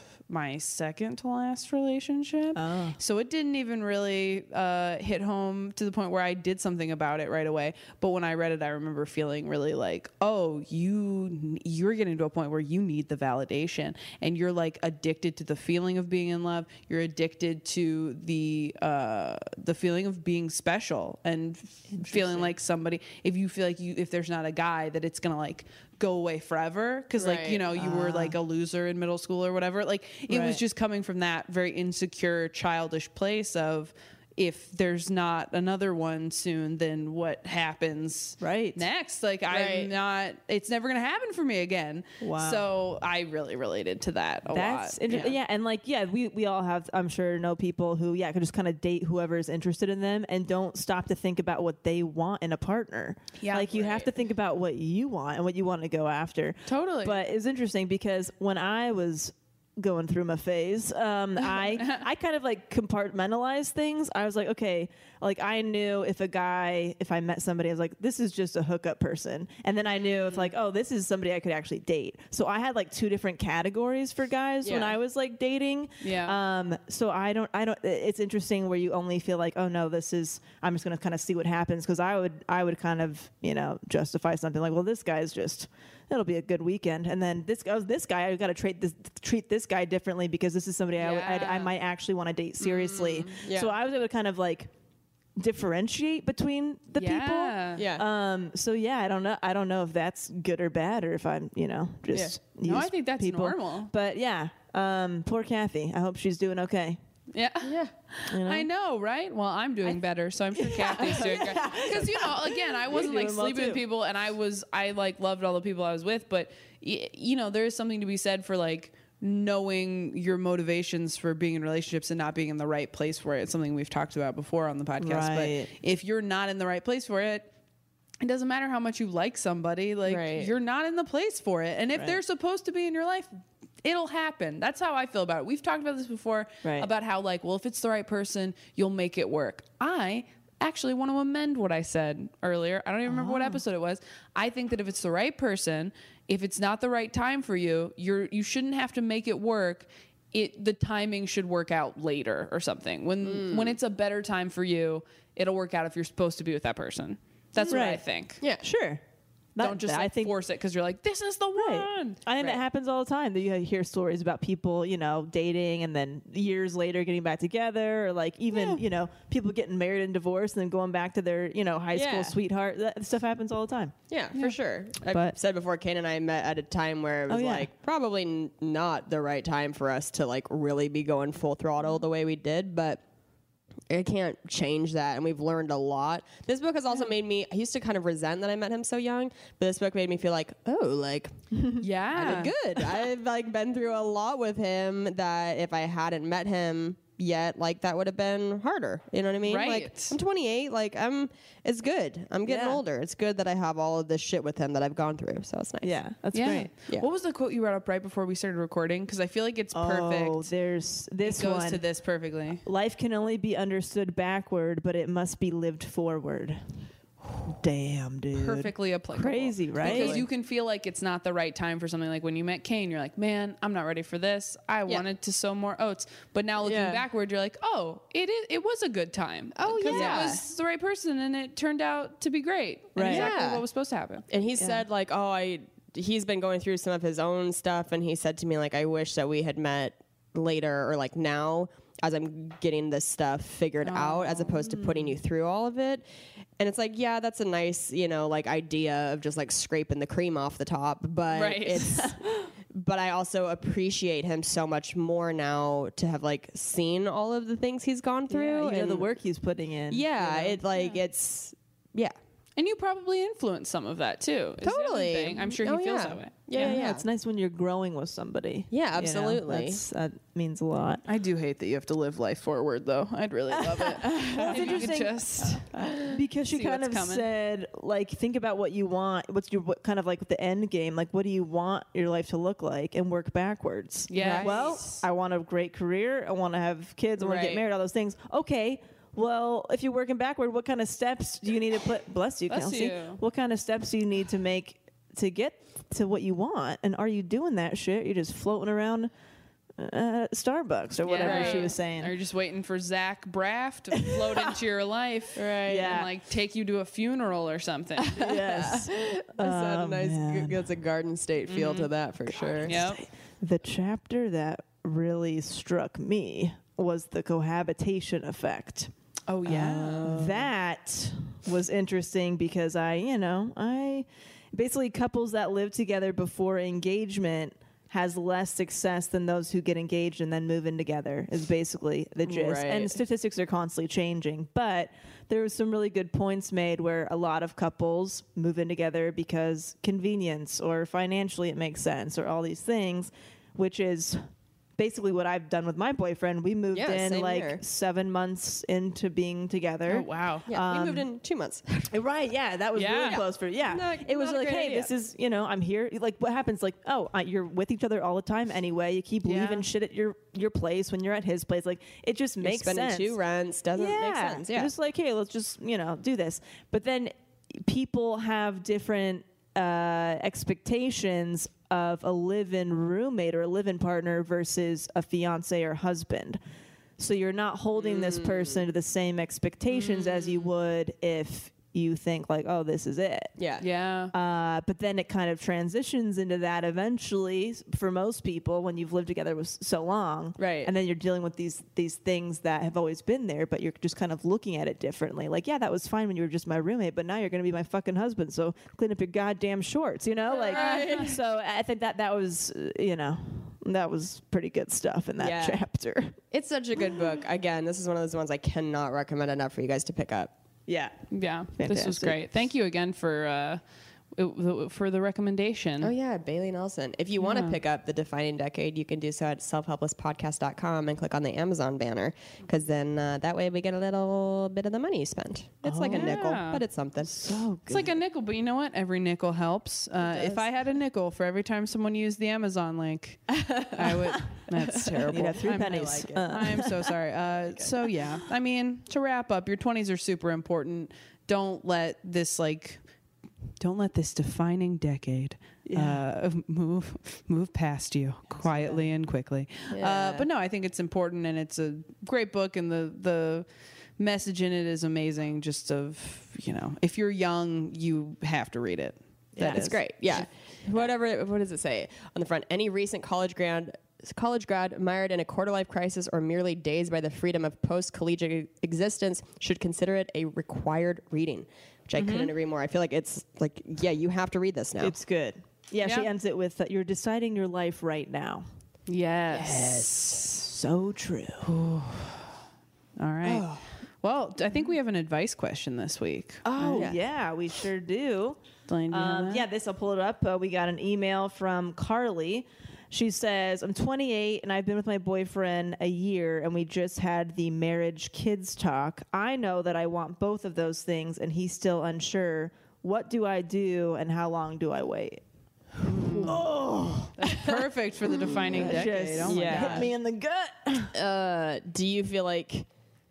my second to last relationship. Oh. So it didn't even really uh, hit home to the point where I did something about it right away. But when I read it, I remember feeling really like, oh, you, you're getting to a point where you need the validation and you're like addicted to the feeling of being in love. You're addicted to the, uh, the feeling of being special and f- feeling like somebody, if you feel like you, if there's not a guy, that it's going to like go away forever. Cause like, Right. you know, you were like a loser in middle school or whatever. Like it was Right. just coming from that very insecure, childish place of, if there's not another one soon, then what happens Right. next? Like Right. I'm not, it's never going to happen for me again. Wow. So I really related to that a That's lot. interesting. Yeah. and like, yeah, we, we all have, I'm sure, know people who, yeah, could just kind of date whoever is interested in them and don't stop to think about what they want in a partner. Yeah. Like, you have to think about what you want and what you want to go after. Totally. But it's interesting because when I was going through my phase, um, I I kind of like compartmentalized things. I was like, okay, like I knew if a guy, if I met somebody, I was like, this is just a hookup person. And then I knew if like, oh, this is somebody I could actually date. So I had like two different categories for guys when Yeah. I was like dating. Yeah. Um, so I don't, I don't, it's interesting where you only feel like, oh no, this is, I'm just going to kind of see what happens. Cause I would, I would kind of, you know, justify something like, well, this guy's just, it'll be a good weekend. And then this guy, this guy, I got to treat this, treat this guy differently because this is somebody I, would, I'd, I Yeah. might actually want to date seriously. yeah. So I was able to kind of like differentiate between the Yeah. people. Yeah. Um, so yeah, I don't know. I don't know if that's good or bad or if I'm, you know, just No, I use think that's people. normal. But yeah, um, poor Kathy. I hope she's doing okay. Yeah. yeah. You know? I know, right? Well, I'm doing better, so I'm sure Kathy's doing great. Because, you know, again, I wasn't like doing well, sleeping with too. people, and I was, I like loved all the people I was with, but, y- you know, there is something to be said for like knowing your motivations for being in relationships and not being in the right place for it. It's something we've talked about before on the podcast. Right. But if you're not in the right place for it, it doesn't matter how much you like somebody, like Right. you're not in the place for it. And if Right. they're supposed to be in your life, it'll happen. That's how I feel about it. We've talked about this before Right. about how like, well, if it's the right person, you'll make it work. I actually want to amend what I said earlier. I don't even remember what episode it was. I think that if it's the right person, if it's not the right time for you, you're you shouldn't have to make it work. It the timing should work out later or something. When when it's a better time for you, it'll work out if you're supposed to be with that person. That's what I Right. think. Yeah. Sure. That- Don't just I like, think force it because you're like, this is the Right. one. I think Right. that happens all the time. That you hear stories about people, you know, dating and then years later getting back together, or like even, Yeah. you know, people getting married and divorced and then going back to their, you know, high Yeah. school sweetheart. That stuff happens all the time. Yeah, for sure. I've But- said before, Kane and I met at a time where it was Oh, yeah. like probably n- not the right time for us to like really be going full throttle the way we did, but I can't change that, and we've learned a lot. This book has also made me, I used to kind of resent that I met him so young, but this book made me feel like, oh, like, Yeah. I'm good. I've like been through a lot with him that if I hadn't met him yet, like that would have been harder. You know what I mean? Right. Like I'm twenty-eight, like I'm, it's good. I'm getting Yeah. older. It's good that I have all of this shit with him that I've gone through. So it's nice. Yeah, that's Yeah. great. Yeah. What was the quote you brought up right before we started recording? Because I feel like it's perfect. Oh, there's this it goes one. to this perfectly. Life can only be understood backward, but it must be lived forward. Damn, dude. Perfectly applicable. Crazy, right? Because you can feel like it's not the right time for something. Like when you met Kane, you're like, man, I'm not ready for this. I Yeah. wanted to sow more oats. But now looking Yeah. backward, you're like, oh, it is, it was a good time. Oh, 'Cause yeah. it was the right person and it turned out to be great. And Right. exactly Yeah. what was supposed to happen. And he said like, oh, I, he's been going through some of his own stuff. And he said to me like, I wish that we had met later or like now as I'm getting this stuff figured out as opposed to putting you through all of it. And it's like, yeah, that's a nice, you know, like idea of just like scraping the cream off the top. But Right. it's, but I also appreciate him so much more now to have like seen all of the things he's gone Yeah, through. you know, the and work he's putting in. Yeah. you know? It like, it's, yeah. And you probably influenced some of that too. is the other Totally. thing. I'm sure he Oh, feels yeah. that way. Yeah, yeah, yeah. It's nice when you're growing with somebody. Yeah, you know? absolutely. That's- that means a lot. I do hate that you have to live life forward, though. I'd really love it. If you could interesting. just Because she See kind of what's coming. said, like, think about what you want. What's your what kind of like the end game? Like, what do you want your life to look like, and work backwards. Yes. Well, I want a great career. I want to have kids. I want to Right. get married. All those things. Okay. Well, if you're working backward, what kind of steps do you need to put? Bless you, Bless Kelsey. you. What kind of steps do you need to make to get to what you want? And are you doing that shit? You're just floating around uh, Starbucks or whatever Yeah. she was saying. Are you just waiting for Zach Braff to float into your life? Right. Yeah. And like take you to a funeral or something. Yes. That's a Oh, nice, man. that's a Garden State feel to that for sure. Yep. The chapter that really struck me was the cohabitation effect. Oh yeah. That was interesting because I, you know, I basically couples that live together before engagement has less success than those who get engaged and then move in together is basically the gist. Right. And statistics are constantly changing, but there was some really good points made where a lot of couples move in together because convenience or financially it makes sense or all these things, which is basically what I've done with my boyfriend. We moved Yeah, in same like here. seven months into being together. Oh wow. Yeah, we moved in two months. Right, yeah, that was Yeah. really close for yeah. Not- it was not a like, great hey, idea. this is you know, I'm here. Like, what happens? Like, oh, uh, you're with each other all the time anyway. You keep Yeah. leaving shit at your your place when you're at his place. Like, it just You're makes spending sense. two rents doesn't yeah, make sense. Yeah, just like, hey, let's just you know do this. But then people have different uh, expectations of a live-in roommate or a live-in partner versus a fiance or husband. So you're not holding this person to the same expectations as you would if you think like, oh, this is it. yeah, Yeah. Uh, but then it kind of transitions into that eventually s- for most people when you've lived together with so long. Right. And then you're dealing with these these things that have always been there, but you're just kind of looking at it differently. Like, yeah, that was fine when you were just my roommate, but now you're going to be my fucking husband. So clean up your goddamn shorts, you know? Like, so I think that that was, uh, you know, that was pretty good stuff in that Yeah. chapter. It's such a good book. Again, this is one of those ones I cannot recommend enough for you guys to pick up. Yeah. Yeah. This was Fantastic. great. Thank you again for uh it- for the recommendation. Oh yeah, Bailey Nelson. If you want to pick up The Defining Decade, you can do so at self helpless podcast dot com and click on the Amazon banner, because then uh, that way we get a little bit of the money you spent. It's like a nickel, yeah. but it's something. So It's like a nickel, but you know what? Every nickel helps. Uh, if I had a nickel for every time someone used the Amazon link, I would. That's terrible. You'd have three I'm- pennies. I like it. I'm so sorry. Uh, so yeah, I mean, to wrap up, your twenties are super important. Don't let this like, don't let this defining decade uh, move move past you quietly and quickly. Uh, but no, I think it's important, and it's a great book, and the the message in it is amazing. Just of you know, if you're young, you have to read it. That is great. Yeah. Whatever. What does it say on the front? Any recent college grad, college grad mired in a quarter life crisis or merely dazed by the freedom of post collegiate existence should consider it a required reading. Which I couldn't agree more. I feel like it's like, yeah, you have to read this now. It's good. Yeah, she Yeah. ends it with, uh, you're deciding your life right now. Yes. So true. All right. Well, I think we have an advice question this week. Oh, Right? yeah, we sure do. Delaney, do you have Um, that? yeah, this I'll pull it up. Uh, we got an email from Carly. She says, I'm twenty-eight and I've been with my boyfriend a year and we just had the marriage kids talk. I know that I want both of those things and he's still unsure. What do I do and how long do I wait? Oh, That's perfect for the defining decade. just Oh my yeah. God. hit me in the gut. Uh, do you feel like?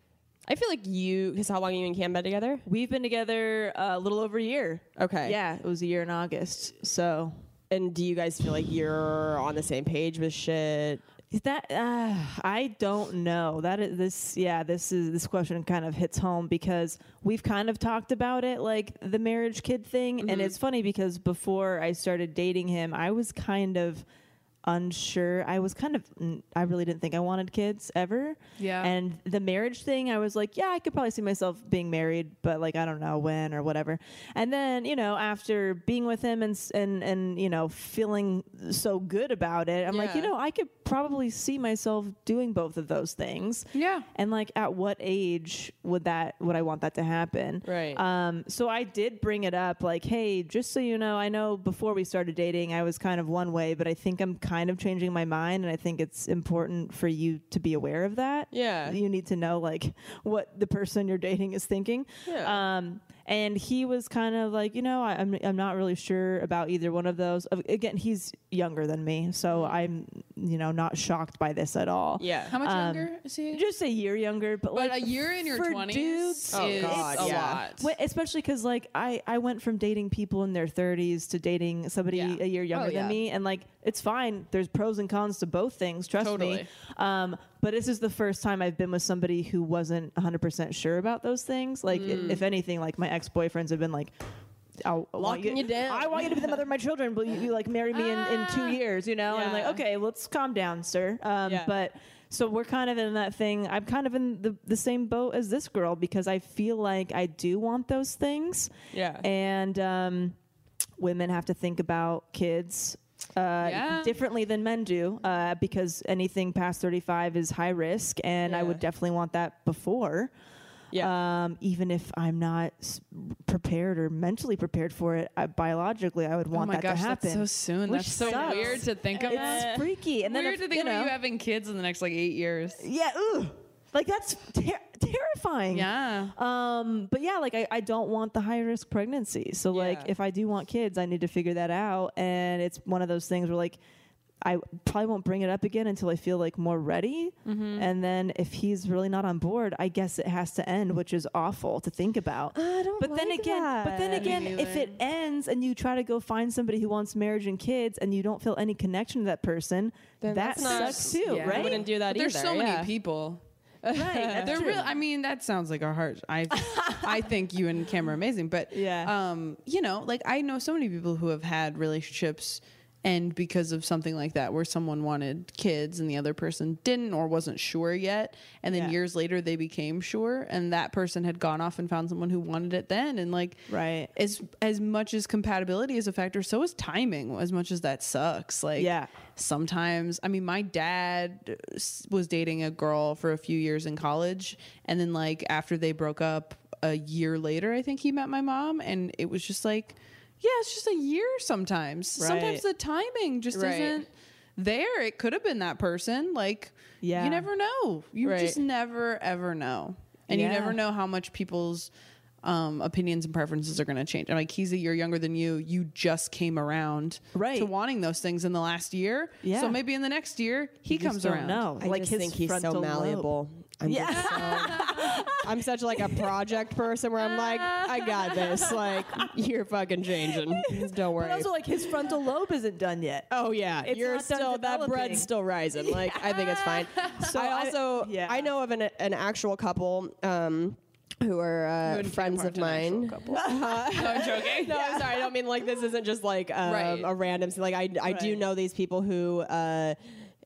I feel like you. Because how long have you and Cam been together? We've been together a little over a year. Okay. Yeah, it was a year in August. So And do you guys feel like you're on the same page with shit? Is that uh, I don't know. That is this. Yeah, this is this question kind of hits home because we've kind of talked about it, like the marriage kid thing, Mm-hmm. and it's funny because before I started dating him, I was kind of unsure. I was kind of. I really didn't think I wanted kids ever. Yeah. And the marriage thing, I was like, yeah, I could probably see myself being married, but like I don't know when or whatever. And then you know, after being with him and s- and and you know, feeling so good about it, I'm like, you Yeah. know, I could probably see myself doing both of those things. Yeah. And like, at what age would that would I want that to happen? Right. Um. So I did bring it up, like, hey, just so you know, I know before we started dating, I was kind of one way, but I think I'm kind of changing my mind, and I think it's important for you to be aware of that. Yeah. You need to know like what the person you're dating is thinking. Yeah. Um. And he was kind of like, you know, I, I'm I'm not really sure about either one of those. Uh, Again, he's younger than me, so I'm, you know, not shocked by this at all. Yeah. How much Um, younger is he? Just a year younger, but, but like a year in your for twenties dudes, Oh, is God, a yeah. lot. Wh- especially because like I, I went from dating people in their thirties to dating somebody Yeah. a year younger Oh, yeah. than me, and like it's fine. There's pros and cons to both things. Trust me. Totally. Um, but this is the first time I've been with somebody who wasn't one hundred percent sure about those things. Like i- Mm. if anything, like my ex boyfriends have been like. I'll, I want Locking you down. I want you to be the mother of my children, but you, you like marry me in, in two years, you know? And I'm like, Yeah. okay, let's calm down, sir. Um, Yeah. But so we're kind of in that thing. I'm kind of in the, the same boat as this girl because I feel like I do want those things. Yeah. And um, women have to think about kids uh, Yeah. differently than men do uh, because anything past thirty-five is high risk. And I Yeah. would definitely want that before. Yeah. Um, even if I'm not s- prepared or mentally prepared for it, I, biologically, I would want oh my that gosh, to happen. that's so soon. which That's so sucks. weird to think of. It's that. freaky. And then weird if, to think you about know, you having kids in the next like eight years. yeah, ugh, like that's ter- terrifying. Yeah. Um, but yeah, like I, I don't want the high risk pregnancy. So like Yeah. if I do want kids, I need to figure that out. And it's one of those things where like I probably won't bring it up again until I feel like more ready. Mm-hmm. And then if he's really not on board, I guess it has to end, which is awful to think about. I don't But then like again, but then that. again, Me if it ends and you try to go find somebody who wants marriage and kids and you don't feel any connection to that person, Then that that's not- sucks too, Yeah. right? I wouldn't do that But there's either. so yeah. many people. Right, that's They're true. real. I mean, that sounds like a heart. I, I think you and Cam are amazing, but Yeah. um, you know, like I know so many people who have had relationships, and because of something like that, where someone wanted kids and the other person didn't or wasn't sure yet, and then Yeah. years later they became sure, and that person had gone off and found someone who wanted it then, and like, Right. as as much as compatibility is a factor, so is timing. As much as that sucks, like, Yeah. sometimes, I mean, my dad s- was dating a girl for a few years in college, and then like after they broke up a year later, I think he met my mom, and it was just like, yeah, it's just a year sometimes. Right. Sometimes the timing just Right. isn't there. It could have been that person. Like, Yeah. you never know. You Right. just never ever know, and you Yeah. never know how much people's um, opinions and preferences are going to change. And like, he's a year younger than you. You just came around Right. to wanting those things in the last year. Yeah. So maybe in the next year he You just comes don't around. know. I like just his think he's so frontal lobe. malleable. I'm Yeah. just so, I'm such like a project person where I'm like, I got this. Like, you're fucking changing. Don't worry. But also, like his frontal lobe isn't done yet. Oh yeah, It's you're not done still that developing. bread's still rising. Like I think it's fine. So I I- also yeah. I know of an an actual couple um, who are uh, and Cam friends aren't of an actual mine. couple. No, I'm joking. No, I'm sorry. I don't mean like this isn't just like um, Right. a random. Like I I do Right. know these people who. Uh,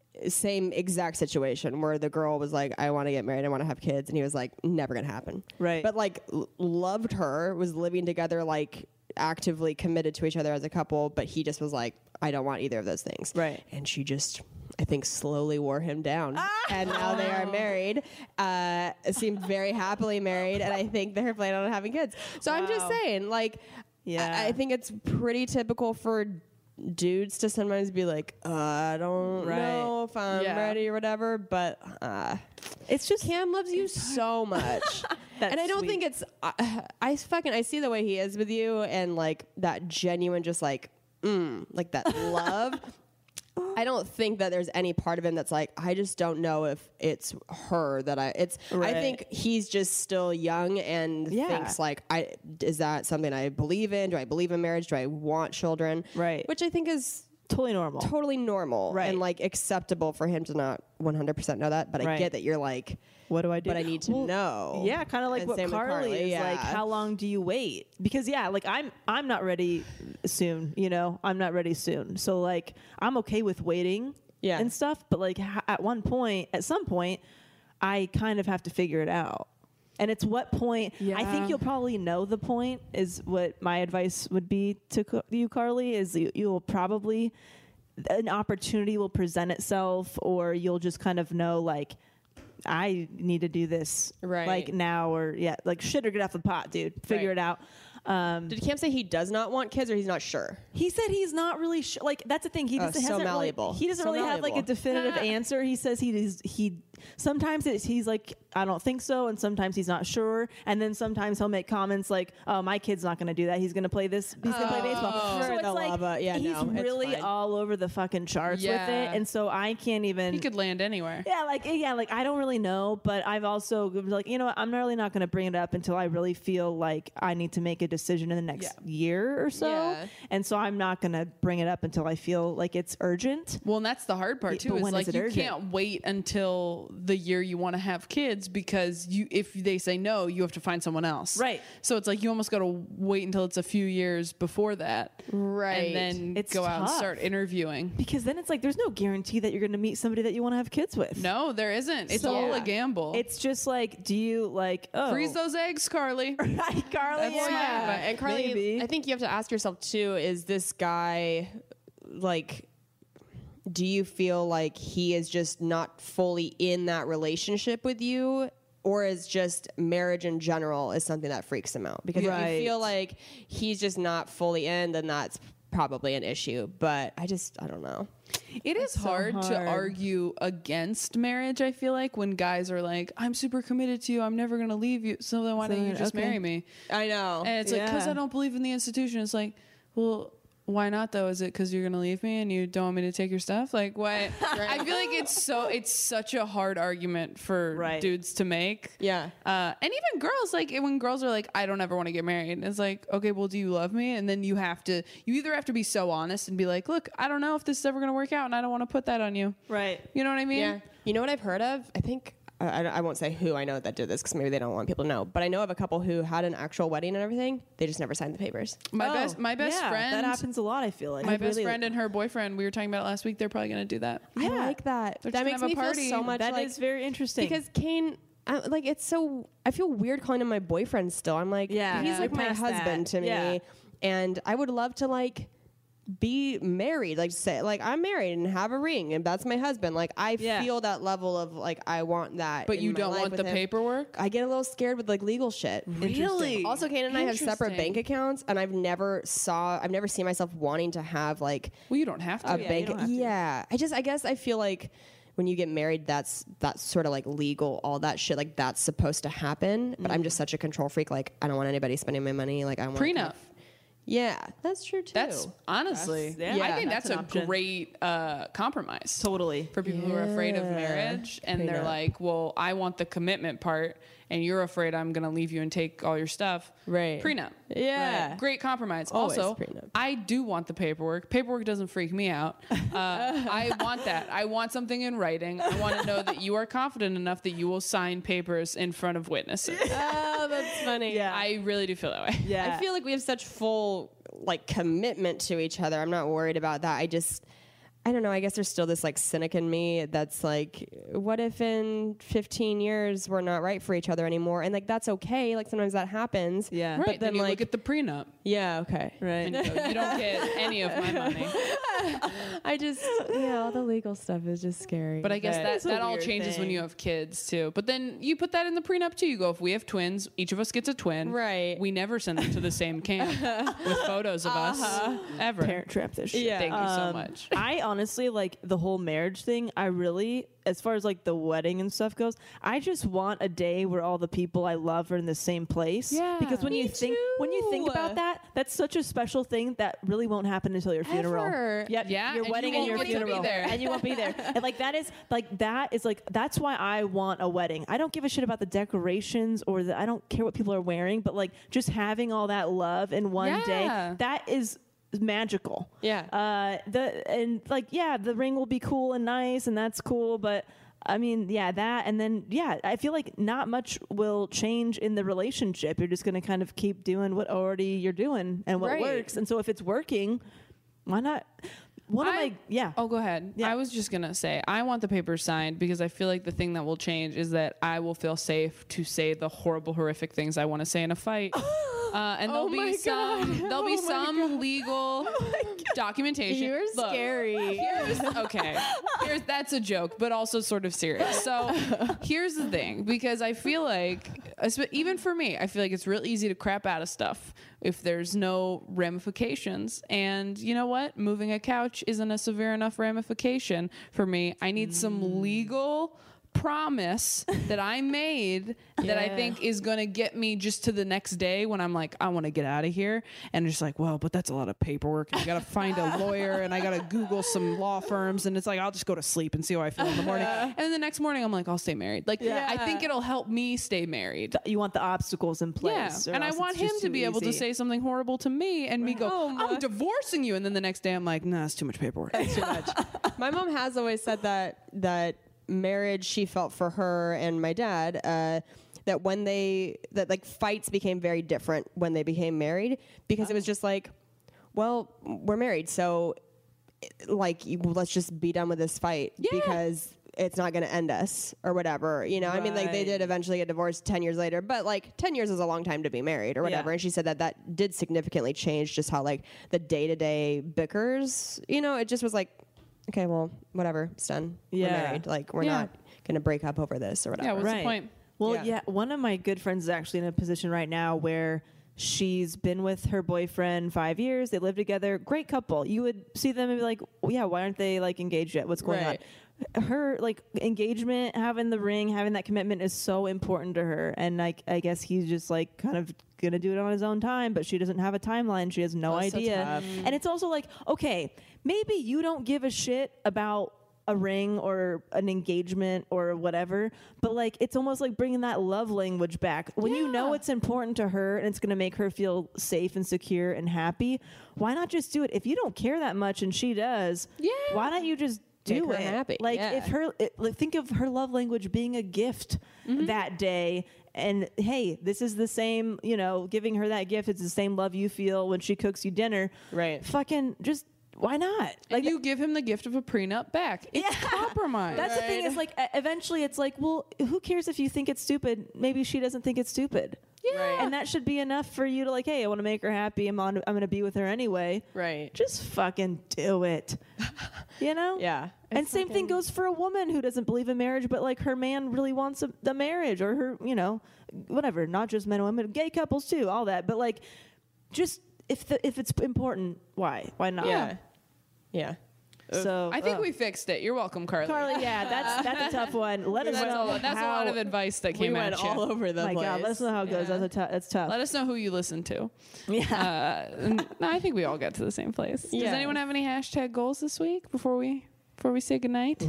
same exact situation where the girl was like, I want to get married, I want to have kids, and he was like, never gonna happen. Right. But like l- loved her, was living together like actively committed to each other as a couple, but he just was like, I don't want either of those things. Right. And she just, I think, slowly wore him down. And now they are married, uh, seemed very happily married, and I think they're planning on having kids. So I'm just Wow. saying, like, Yeah. I, I think it's pretty typical for dudes to sometimes be like, uh, I don't Right. know if I'm Yeah. ready or whatever, but uh, It's just Cam loves you so much. That's and I don't sweet. think it's, I, I fucking, I see the way he is with you and like that genuine, just like, mm, like that love. I don't think that there's any part of him that's like, I just don't know if it's her that I, it's, Right. I think he's just still young and Yeah. thinks like, I, is that something I believe in? Do I believe in marriage? Do I want children? Right. Which I think is totally normal. totally normal Right. and like acceptable for him to not one hundred percent know that. But I Right. get that you're like, What do I do? but I need to Well, know. Yeah, kind of like And what same with Carly, Carly, is yeah. like. How long do you wait? Because yeah, like I'm I'm not ready soon. You know, I'm not ready soon. So like I'm okay with waiting. Yeah. And stuff. But like ha- at one point, at some point, I kind of have to figure it out. And it's what point I Yeah. think you'll probably know the point is what my advice would be to co- you, Carly. Is you, you'll probably an opportunity will present itself, or you'll just kind of know like. I need to do this Right. like now or yeah, like shit or get off the pot, dude. Figure Right. it out. Um, Did Cam say he does not want kids or he's not sure? he said he's not really sure. Like that's the thing. He Oh, doesn't so hasn't really, malleable. he doesn't So really have like a malleable. definitive answer. He says he is he sometimes it's, he's like I don't think so, and sometimes he's not sure, and then sometimes he'll make comments like, "Oh, my kid's not going to do that. He's going to play this. He's going to play baseball." For So it's the like love of- yeah, he's no, it's really fine. all over the fucking charts with Yeah. it, and so I can't even. He could land anywhere. Yeah, like yeah, like I don't really know, but I've also been like, you know what, I'm really not going to bring it up until I really feel like I need to make a decision in the next Yeah. year or so. Yeah. And so I'm not going to bring it up until I feel like it's urgent. Well, and that's the hard Yeah, part too. but Is when like is it you urgent? can't wait until the year you want to have kids because you, if they say no, you have to find someone else. Right. So it's like you almost got to wait until it's a few years before that, Right. and then It's go out and tough. start interviewing. Because then it's like there's no guarantee that you're going to meet somebody that you want to have kids with. No, there isn't. It's So- all a gamble. It's just like, do you like oh Freeze those eggs, Carly. right, Carly? That's yeah. smart. But, and Carly, maybe. I think you have to ask yourself too, is this guy like, do you feel like he is just not fully in that relationship with you? Or is just marriage in general is something that freaks him out? Because if Right. you feel like he's just not fully in, then that's probably an issue. But I just, I don't know. It is so hard, to hard. argue against marriage, I feel like, when guys are like, I'm super committed to you, I'm never going to leave you, so then why So don't you then, just okay. marry me? I know. And it's like, because Yeah. I don't believe in the institution. It's like, well, why not though? Is it because you're going to leave me and you don't want me to take your stuff? Like, why? I feel like it's so, it's such a hard argument for Right. dudes to make. Yeah. Uh, and even girls, like when girls are like, I don't ever want to get married. It's like, okay, well, do you love me? And then you have to, you either have to be so honest and be like, look, I don't know if this is ever going to work out and I don't want to put that on you. Right. You know what I mean? Yeah. You know what I've heard of? I think I, I won't say who I know that did this because maybe they don't want people to know. But I know of a couple who had an actual wedding and everything. They just never signed the papers. My Oh, best, my best yeah, friend, That happens a lot, I feel like. my I best really- friend and her boyfriend, we were talking about it last week. They're probably going to do that. I Yeah. like that. They're That just makes gonna me have a feel party. so much That like is very interesting. because Kane, I, like it's so. I feel weird calling him my boyfriend still. I'm like, Yeah. he's Yeah. like We're my past husband that. to me, Yeah. and I would love to like be married, like say like I'm married and have a ring and that's my husband. Like I Yeah. feel that level of like I want that. But in you my don't life want with the him. paperwork? I get a little scared with like legal shit. Really? Also, Kane and I have separate Interesting. bank accounts, and I've never saw I've never seen myself wanting to have like Well, you don't have to. a yeah, you bank. don't have to. Yeah, I just I guess I feel like when you get married, that's that's sort of like legal, all that shit. Like that's supposed to happen. But I'm just such a control freak. Like I don't want anybody spending my money. Like I want Prenup. Yeah, that's true too. That's honestly, That's- yeah, I think that's that's, an a option. great uh, compromise. Totally. For people who are afraid of Yeah. marriage and they're Prenup. like, well, I want the commitment part and you're afraid I'm going to leave you and take all your stuff. Right. Prenup. Yeah. Right. Great compromise. Always also, prenup. I do want the paperwork. Paperwork doesn't freak me out. Uh, I want that. I want something in writing. I want to know that you are confident enough that you will sign papers in front of witnesses. Oh, that's funny. Yeah. I really do feel that way. Yeah. I feel like we have such full like commitment to each other. I'm not worried about that. I just I don't know. I guess there's still this like cynic in me that's like, what if in fifteen years we're not right for each other anymore? And like, that's okay. Like sometimes that happens. Yeah. Right. But then, then you like, look at the prenup. yeah, okay. Right. And you go, you don't get any of my money. I just, you know, all the legal stuff is just scary. But I guess that, It's a that all weird changes when thing. you have kids too. But then you put that in the prenup too. You go, if we have twins, each of us gets a twin. Right. We never send them to the same camp with photos of us ever. Parent trap this shit. Yeah. Thank you so Um, much. I honestly like the whole marriage thing. I really, as far as like the wedding and stuff goes, I just want a day where all the people I love are in the same place. Yeah. Because when Me you think when you think too. about that, that's such a special thing that really won't happen until your funeral. Ever. Yep. Yeah, Your and you wedding won't and your get to be funeral, there. and you won't be there. And like that is like that is like that's why I want a wedding. I don't give a shit about the decorations or the I don't care what people are wearing, but like just having all that love in one Yeah. day, that is magical. Yeah. Uh, the and like yeah, the ring will be cool and nice, and that's cool. But I mean, yeah, that and then yeah, I feel like not much will change in the relationship. You're just gonna kind of keep doing what already you're doing and what Right. works. And so if it's working, why not? One of my yeah. Oh, go ahead. Yeah. I was just gonna say I want the papers signed because I feel like the thing that will change is that I will feel safe to say the horrible, horrific things I want to say in a fight. Uh, and there'll Oh my be some God. there'll be Oh my some legal documentation. You're Look, scary. Here's, okay, here's that's a joke, but also sort of serious. So here's the thing, because I feel like, espe- even for me, I feel like it's real easy to crap out of stuff if there's no ramifications. And you know what? Moving a couch isn't a severe enough ramification for me. I need some legal promise that I made that I think is going to get me just to the next day when I'm like, I want to get out of here. And just like, well, but that's a lot of paperwork. And you got to find a lawyer and I got to Google some law firms. And it's like, I'll just go to sleep and see how I feel in the morning. And then the next morning, I'm like, I'll stay married. Like, I think it'll help me stay married. You want the obstacles in Yeah. place. or And I else want it's him just to too be able to easy. say something horrible to me and me go, Oh, my- I'm divorcing you. And then the next day, I'm like, nah, it's too much paperwork. Too much. My mom has always said that that marriage she felt for her and my dad, uh, that when they that like fights became very different when they became married, because it was just like, well, we're married, so like you- let's just be done with this fight because it's not going to end us or whatever, you know. I mean, like they did Right. eventually get divorced ten years later, but like ten years is a long time to be married or whatever. Yeah. And she said that that did significantly change just how like the day to day bickers, you know. It just was like, okay, well, whatever, it's done. We're Yeah. married. Like we're Yeah. not going to break up over this or whatever. Yeah, what's Right. the point? Well, Yeah. yeah. One of my good friends is actually in a position right now where she's been with her boyfriend five years. They live together. Great couple. You would see them and be like, well, yeah, why aren't they like engaged yet? What's going Right. on? Her like engagement, having the ring, having that commitment is so important to her. And like, I guess he's just like kind of gonna do it on his own time, but she doesn't have a timeline. She has no Oh, so idea. tough. And it's also like, okay, maybe you don't give a shit about a ring or an engagement or whatever, but like it's almost like bringing that love language back when you know it's important to her and it's going to make her feel safe and secure and happy. Why not just do it? If you don't care that much and she does, Yeah. why don't you just do Make her it? happy, Like yeah. if her it, like, think of her love language being a gift that day. And hey, this is the same, you know, giving her that gift. It's the same love you feel when she cooks you dinner. Right. Fucking just why not? Like, you give him the gift of a prenup back. It's compromise. That's the thing is like e- eventually it's like, well, who cares if you think it's stupid? Maybe she doesn't think it's stupid. Yeah. Right. And that should be enough for you to like, hey, I want to make her happy. I'm on, I'm going to be with her anyway. Right. Just fucking do it. You know? Yeah. And It's same thing fucking- goes for a woman who doesn't believe in marriage, but like her man really wants a, the marriage or her, you know, whatever, not just men and women, gay couples too, all that. But like, just if the, if it's important, why? Why not? Yeah. Yeah. So I think uh, we fixed it. You're welcome, Carly. Carly, yeah, that's that's a tough one. Let us That's, know. a, that's a how, lot of advice that We came went at you. all over the My place. God, let us know how it goes. Yeah. That's a tou- that's tough. Let us know who you listen to. Yeah. Uh, n- no, I think we all get to the same place. Does Yeah. anyone have any hashtag goals this week before we before we say goodnight?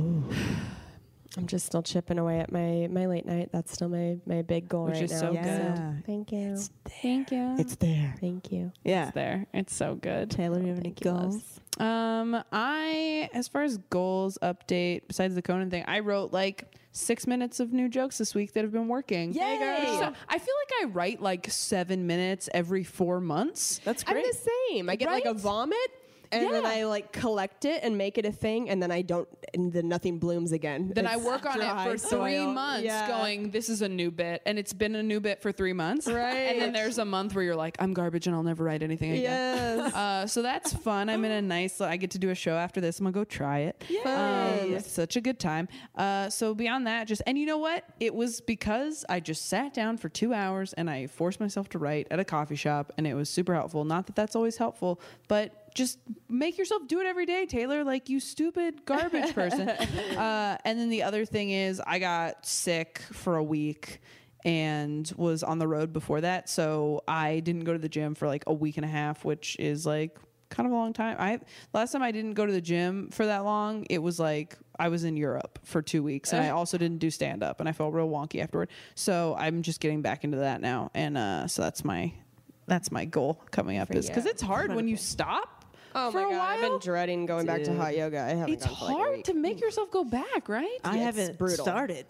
I'm just still chipping away at my, my late night. That's still my, my big goal Which right is now. so good. Yeah. Thank you. Thank you. It's there. Thank you. Yeah. It's there. It's so good. Taylor, you have any Thank you, loves. goals? Um, I as far as goals update, besides the Conan thing, I wrote like six minutes of new jokes this week that have been working. Yay! So I feel like I write like seven minutes every four months. That's I'm great. the same. I get like a Right? vomit and then Yeah. I like collect it and make it a thing, and then I don't, and then nothing blooms again. Then I It's work on dry it for three soil. months Yeah. going, this is a new bit. And it's been a new bit for three months. Right. And then there's a month where you're like, I'm garbage and I'll never write anything again. Yes. Uh, so that's fun. I'm in a nice, I get to do a show after this. I'm going to go try it. Um, it's such a good time. Uh, so beyond that, just, and you know what? It was because I just sat down for two hours and I forced myself to write at a coffee shop, and it was super helpful. Not that that's always helpful, but just make yourself do it every day, Taylor, like you stupid garbage person. uh, and then the other thing is I got sick for a week and was on the road before that. So I didn't go to the gym for like a week and a half, which is like kind of a long time. I last time I didn't go to the gym for that long, it was like I was in Europe for two weeks and I also didn't do stand up and I felt real wonky afterward. So I'm just getting back into that now. And uh, so that's my that's my goal coming up, is because you. it's hard when you stop. Oh for my a god, while. I've been dreading going back to hot yoga. I haven't It's gone for like a hard week. to make yourself go back, right? I Yeah, it's haven't brutal. started.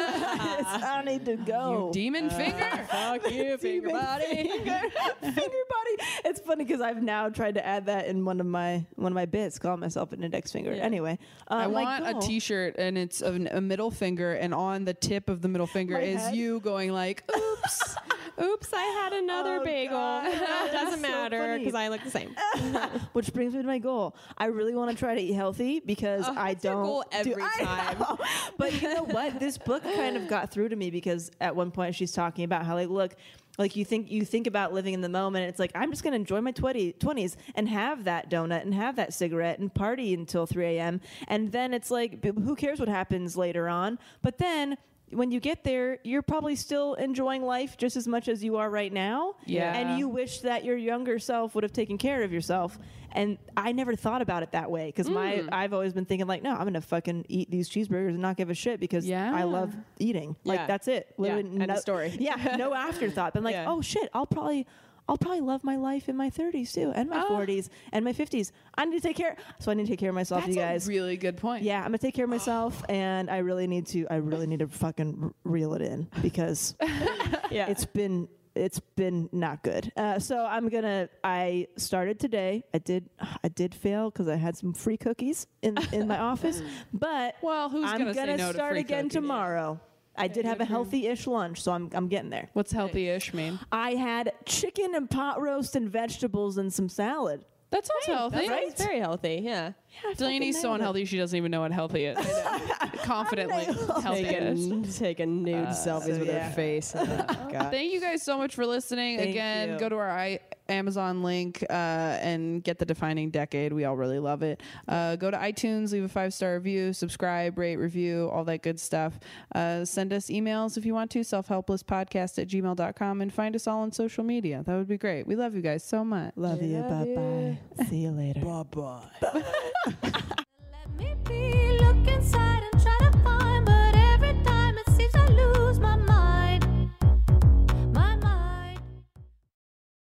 I need to go. Demon finger. Fuck you, finger body. finger, finger body. It's funny because I've now tried to add that in one of my one of my bits, call myself an index finger. Anyway, uh, I like, want go. a T-shirt and it's a, a middle finger, and on the tip of the middle finger My is head? you going like, "Oops." Oops, I had another Oh, bagel. God. It doesn't So matter funny. because I look the same. Which brings me to my goal. I really want to try to eat healthy because Oh, I that's your don't goal do- every I time. know. But you know what? This book kind of got through to me because at one point she's talking about how like, look, like you think you think about living in the moment. And it's like, I'm just going to enjoy my twenties and have that donut and have that cigarette and party until three a.m. And then it's like, b- who cares what happens later on? But then when you get there, you're probably still enjoying life just as much as you are right now. Yeah. And you wish that your younger self would have taken care of yourself. And I never thought about it that way because my I've always been thinking like, no, I'm gonna fucking eat these cheeseburgers and not give a shit because Yeah. I love eating. Like Yeah. that's it. Yeah, Literally end of story. Yeah, no afterthought. But I'm like, Yeah. oh shit, I'll probably. I'll probably love my life in my thirties too, and my Oh. forties, and my fifties. I need to take care. So I need to take care of myself, That's you guys. a really good point. Yeah, I'm gonna take care of myself, and I really need to. I really need to fucking r- reel it in because Yeah. it's been it's been not good. Uh, so I'm gonna. I started today. I did. I did fail because I had some free cookies in in my office. But Well, who's I'm gonna say gonna no to start free again cookies? tomorrow. I did have a healthy-ish lunch, so I'm I'm getting there. What's healthy-ish mean? I had chicken and pot roast and vegetables and some salad. That sounds healthy. That's very healthy. Yeah. Delaney's so unhealthy she doesn't even know what healthy is. Confidently healthy is. Taking, taking nude selfies so with yeah. her face. Oh, God. Thank you guys so much for listening. Thank Again, you. go to our I- Amazon link uh, and get The Defining Decade. We all really love it. Uh, go to iTunes, leave a five-star review, subscribe, rate, review, all that good stuff. Uh, send us emails if you want to, selfhelplesspodcast at gmail dot com, and find us all on social media. That would be great. We love you guys so much. Love you. Bye bye. See you later. Let me be, look inside.